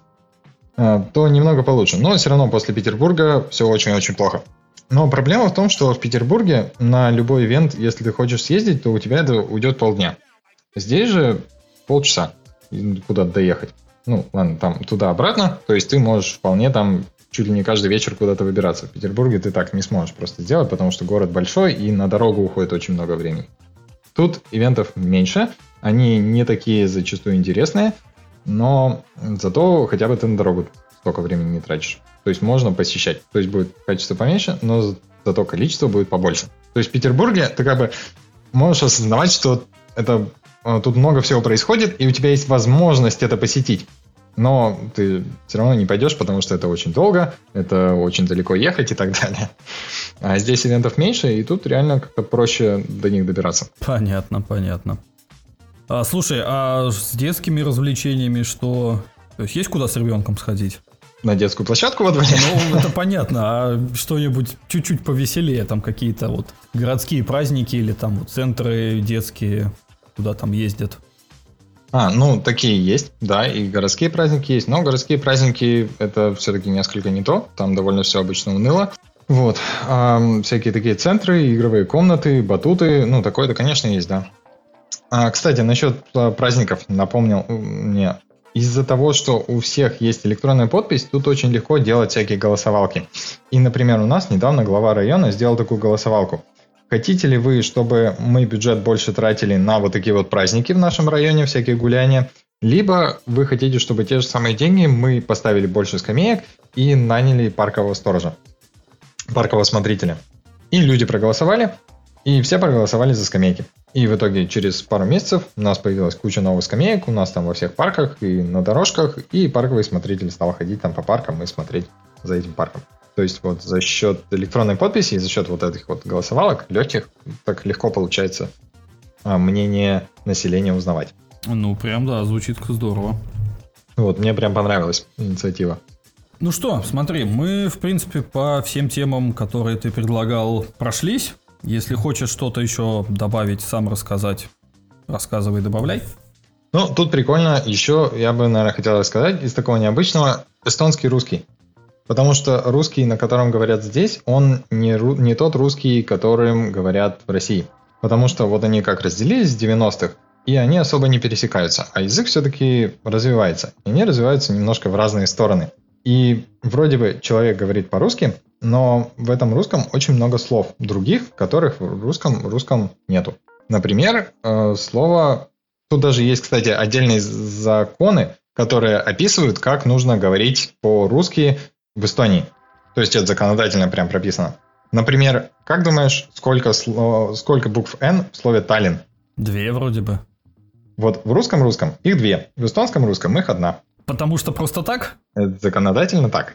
То немного получше. Но все равно после Петербурга все очень-очень плохо. Но проблема в том, что в Петербурге на любой ивент, если ты хочешь съездить, то у тебя это уйдет полдня. Здесь же полчаса куда-то доехать. Ну, ладно, там туда-обратно. То есть ты можешь вполне там чуть ли не каждый вечер куда-то выбираться. В Петербурге ты так не сможешь просто сделать, потому что город большой, и на дорогу уходит очень много времени. Тут ивентов меньше, они не такие зачастую интересные, но зато хотя бы ты на дорогу столько времени не тратишь. То есть можно посещать. То есть будет качество поменьше, но зато количество будет побольше. То есть в Петербурге ты как бы можешь осознавать, что это, тут много всего происходит, и у тебя есть возможность это посетить. Но ты все равно не пойдешь, потому что это очень долго, это очень далеко ехать и так далее. А здесь ивентов меньше, и тут реально как-то проще до них добираться. Понятно, понятно. А, слушай, а с детскими развлечениями что? То есть есть куда с ребенком сходить? На детскую площадку во дворе? Ну, это понятно. А что-нибудь чуть-чуть повеселее, там какие-то вот городские праздники или там вот центры детские, куда там ездят? А, ну, такие есть, да, и городские праздники есть, но городские праздники это все-таки несколько не то, там довольно все обычно уныло. Вот, а, всякие такие центры, игровые комнаты, батуты, ну, такое-то, конечно, есть, да. А, кстати, насчет праздников напомнил мне, из-за того, что у всех есть электронная подпись, тут очень легко делать всякие голосовалки. И, например, у нас недавно глава района сделал такую голосовалку. Хотите ли вы, чтобы мы бюджет больше тратили на вот такие вот праздники в нашем районе, всякие гуляния, либо вы хотите, чтобы те же самые деньги мы поставили больше скамеек и наняли паркового сторожа, паркового смотрителя. И люди проголосовали, и все проголосовали за скамейки. И в итоге через пару месяцев у нас появилась куча новых скамеек, у нас там во всех парках и на дорожках, и парковый смотритель стал ходить там по паркам и смотреть за этим парком. То есть вот за счет электронной подписи и за счет вот этих вот голосовалок легких так легко получается а, мнение населения узнавать. Ну, прям, да, звучит здорово. Вот, мне прям понравилась инициатива. Ну что, смотри, мы, в принципе, по всем темам, которые ты предлагал, прошлись. Если хочешь что-то еще добавить, сам рассказать, рассказывай, добавляй. Ну, тут прикольно. Еще я бы, наверное, хотел рассказать из такого необычного эстонский русский. Потому что русский, на котором говорят здесь, он не, ру, не тот русский, которым говорят в России. Потому что вот они как разделились в девяностых, и они особо не пересекаются. А язык все-таки развивается. И они развиваются немножко в разные стороны. И вроде бы человек говорит по-русски, но в этом русском очень много слов других, которых в русском, русском нету. Например, э, слово... Тут даже есть, кстати, отдельные законы которые описывают, как нужно говорить по-русски в Эстонии. То есть это законодательно прям прописано. Например, как думаешь, сколько, слов, сколько букв «Н» в слове «Таллин»? Две вроде бы. Вот в русском русском их две, в эстонском русском их одна. Потому что просто так? Это законодательно так.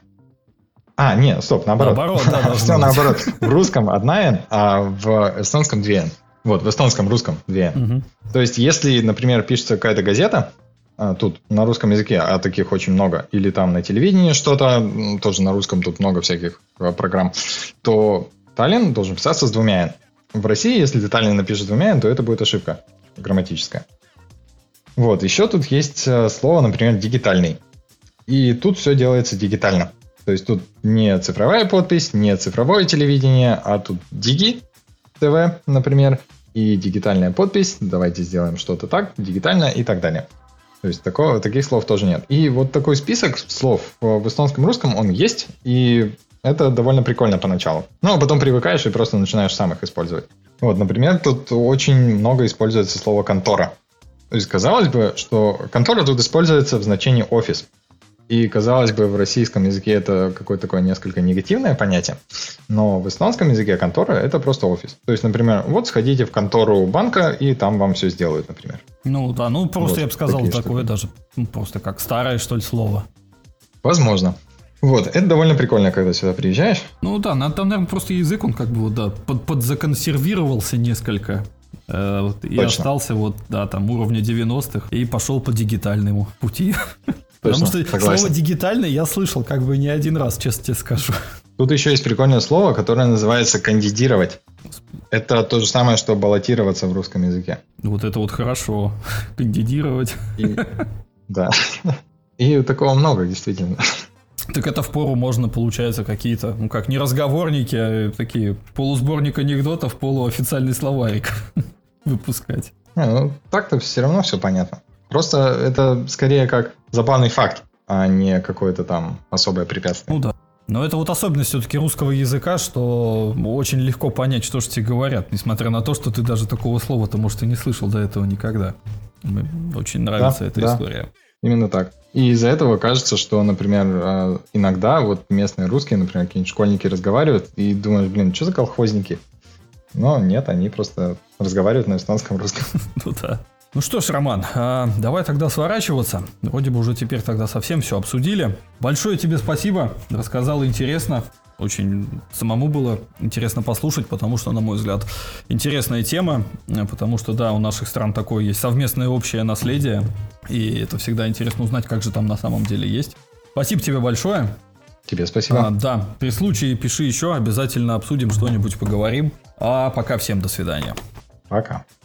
А, нет, стоп, наоборот. Наоборот, да, все наоборот. В русском одна «Н», а в эстонском две «Н». Вот, в эстонском русском две «Н». Угу. То есть, если, например, пишется какая-то газета, тут на русском языке, а таких очень много, или там на телевидении что-то, тоже на русском тут много всяких программ, то Таллин должен писаться с двумя «н». В России, если ты Таллин напишешь двумя «н», то это будет ошибка грамматическая. Вот, еще тут есть слово, например, «дигитальный». И тут все делается дигитально. То есть тут не цифровая подпись, не цифровое телевидение, а тут диги ТВ, например, и дигитальная подпись. Давайте сделаем что-то так, дигитально и так далее. То есть такого, таких слов тоже нет. И вот такой список слов в эстонском русском, он есть, и это довольно прикольно поначалу. Ну, а потом привыкаешь и просто начинаешь сам их использовать. Вот, например, тут очень много используется слово «контора». То есть, казалось бы, что контора тут используется в значении «офис». И, казалось бы, в российском языке это какое-то такое несколько негативное понятие, но в эстонском языке контора – это просто офис. То есть, например, вот сходите в контору банка, и там вам все сделают, например. Ну да, ну просто вот, я бы сказал такое штуки. Даже ну, просто как старое, что ли, слово. Возможно. Вот, это довольно прикольно, когда сюда приезжаешь. Ну да, там, наверное, просто язык, он как бы вот, да, под, подзаконсервировался несколько. Э, вот, и Точно. остался вот, да, там уровня девяностых, и пошел по дигитальному пути. Потому что согласен. Слово «дигитальный» я слышал как бы не один раз, честно тебе скажу. Тут еще есть прикольное слово, которое называется «кандидировать». Это то же самое, что баллотироваться в русском языке. Вот это вот хорошо. Кандидировать. И, да. И такого много, действительно. Так это впору можно, получается, какие-то, ну как, не разговорники, а такие полусборник анекдотов, полуофициальный словарик выпускать. Не, ну, так-то все равно все понятно. Просто это скорее как забавный факт, а не какое-то там особое препятствие. Ну да. Но это вот особенность все-таки русского языка, что очень легко понять, что же тебе говорят, несмотря на то, что ты даже такого слова-то, может, и не слышал до этого никогда. Мне очень нравится да, эта да. история. Именно так. И из-за этого кажется, что, например, иногда вот местные русские, например, какие-нибудь школьники разговаривают, и думаешь, блин, что за колхозники? Но нет, они просто разговаривают на эстонском русском. Ну да. Ну что ж, Роман, а, давай тогда сворачиваться. Вроде бы уже теперь тогда совсем все обсудили. Большое тебе спасибо, рассказал интересно. Очень самому было интересно послушать, потому что, на мой взгляд, интересная тема. Потому что, да, у наших стран такое есть совместное общее наследие. И это всегда интересно узнать, как же там на самом деле есть. Спасибо тебе большое. Тебе спасибо. А, да, при случае пиши еще, обязательно обсудим что-нибудь, поговорим. А пока всем до свидания. Пока.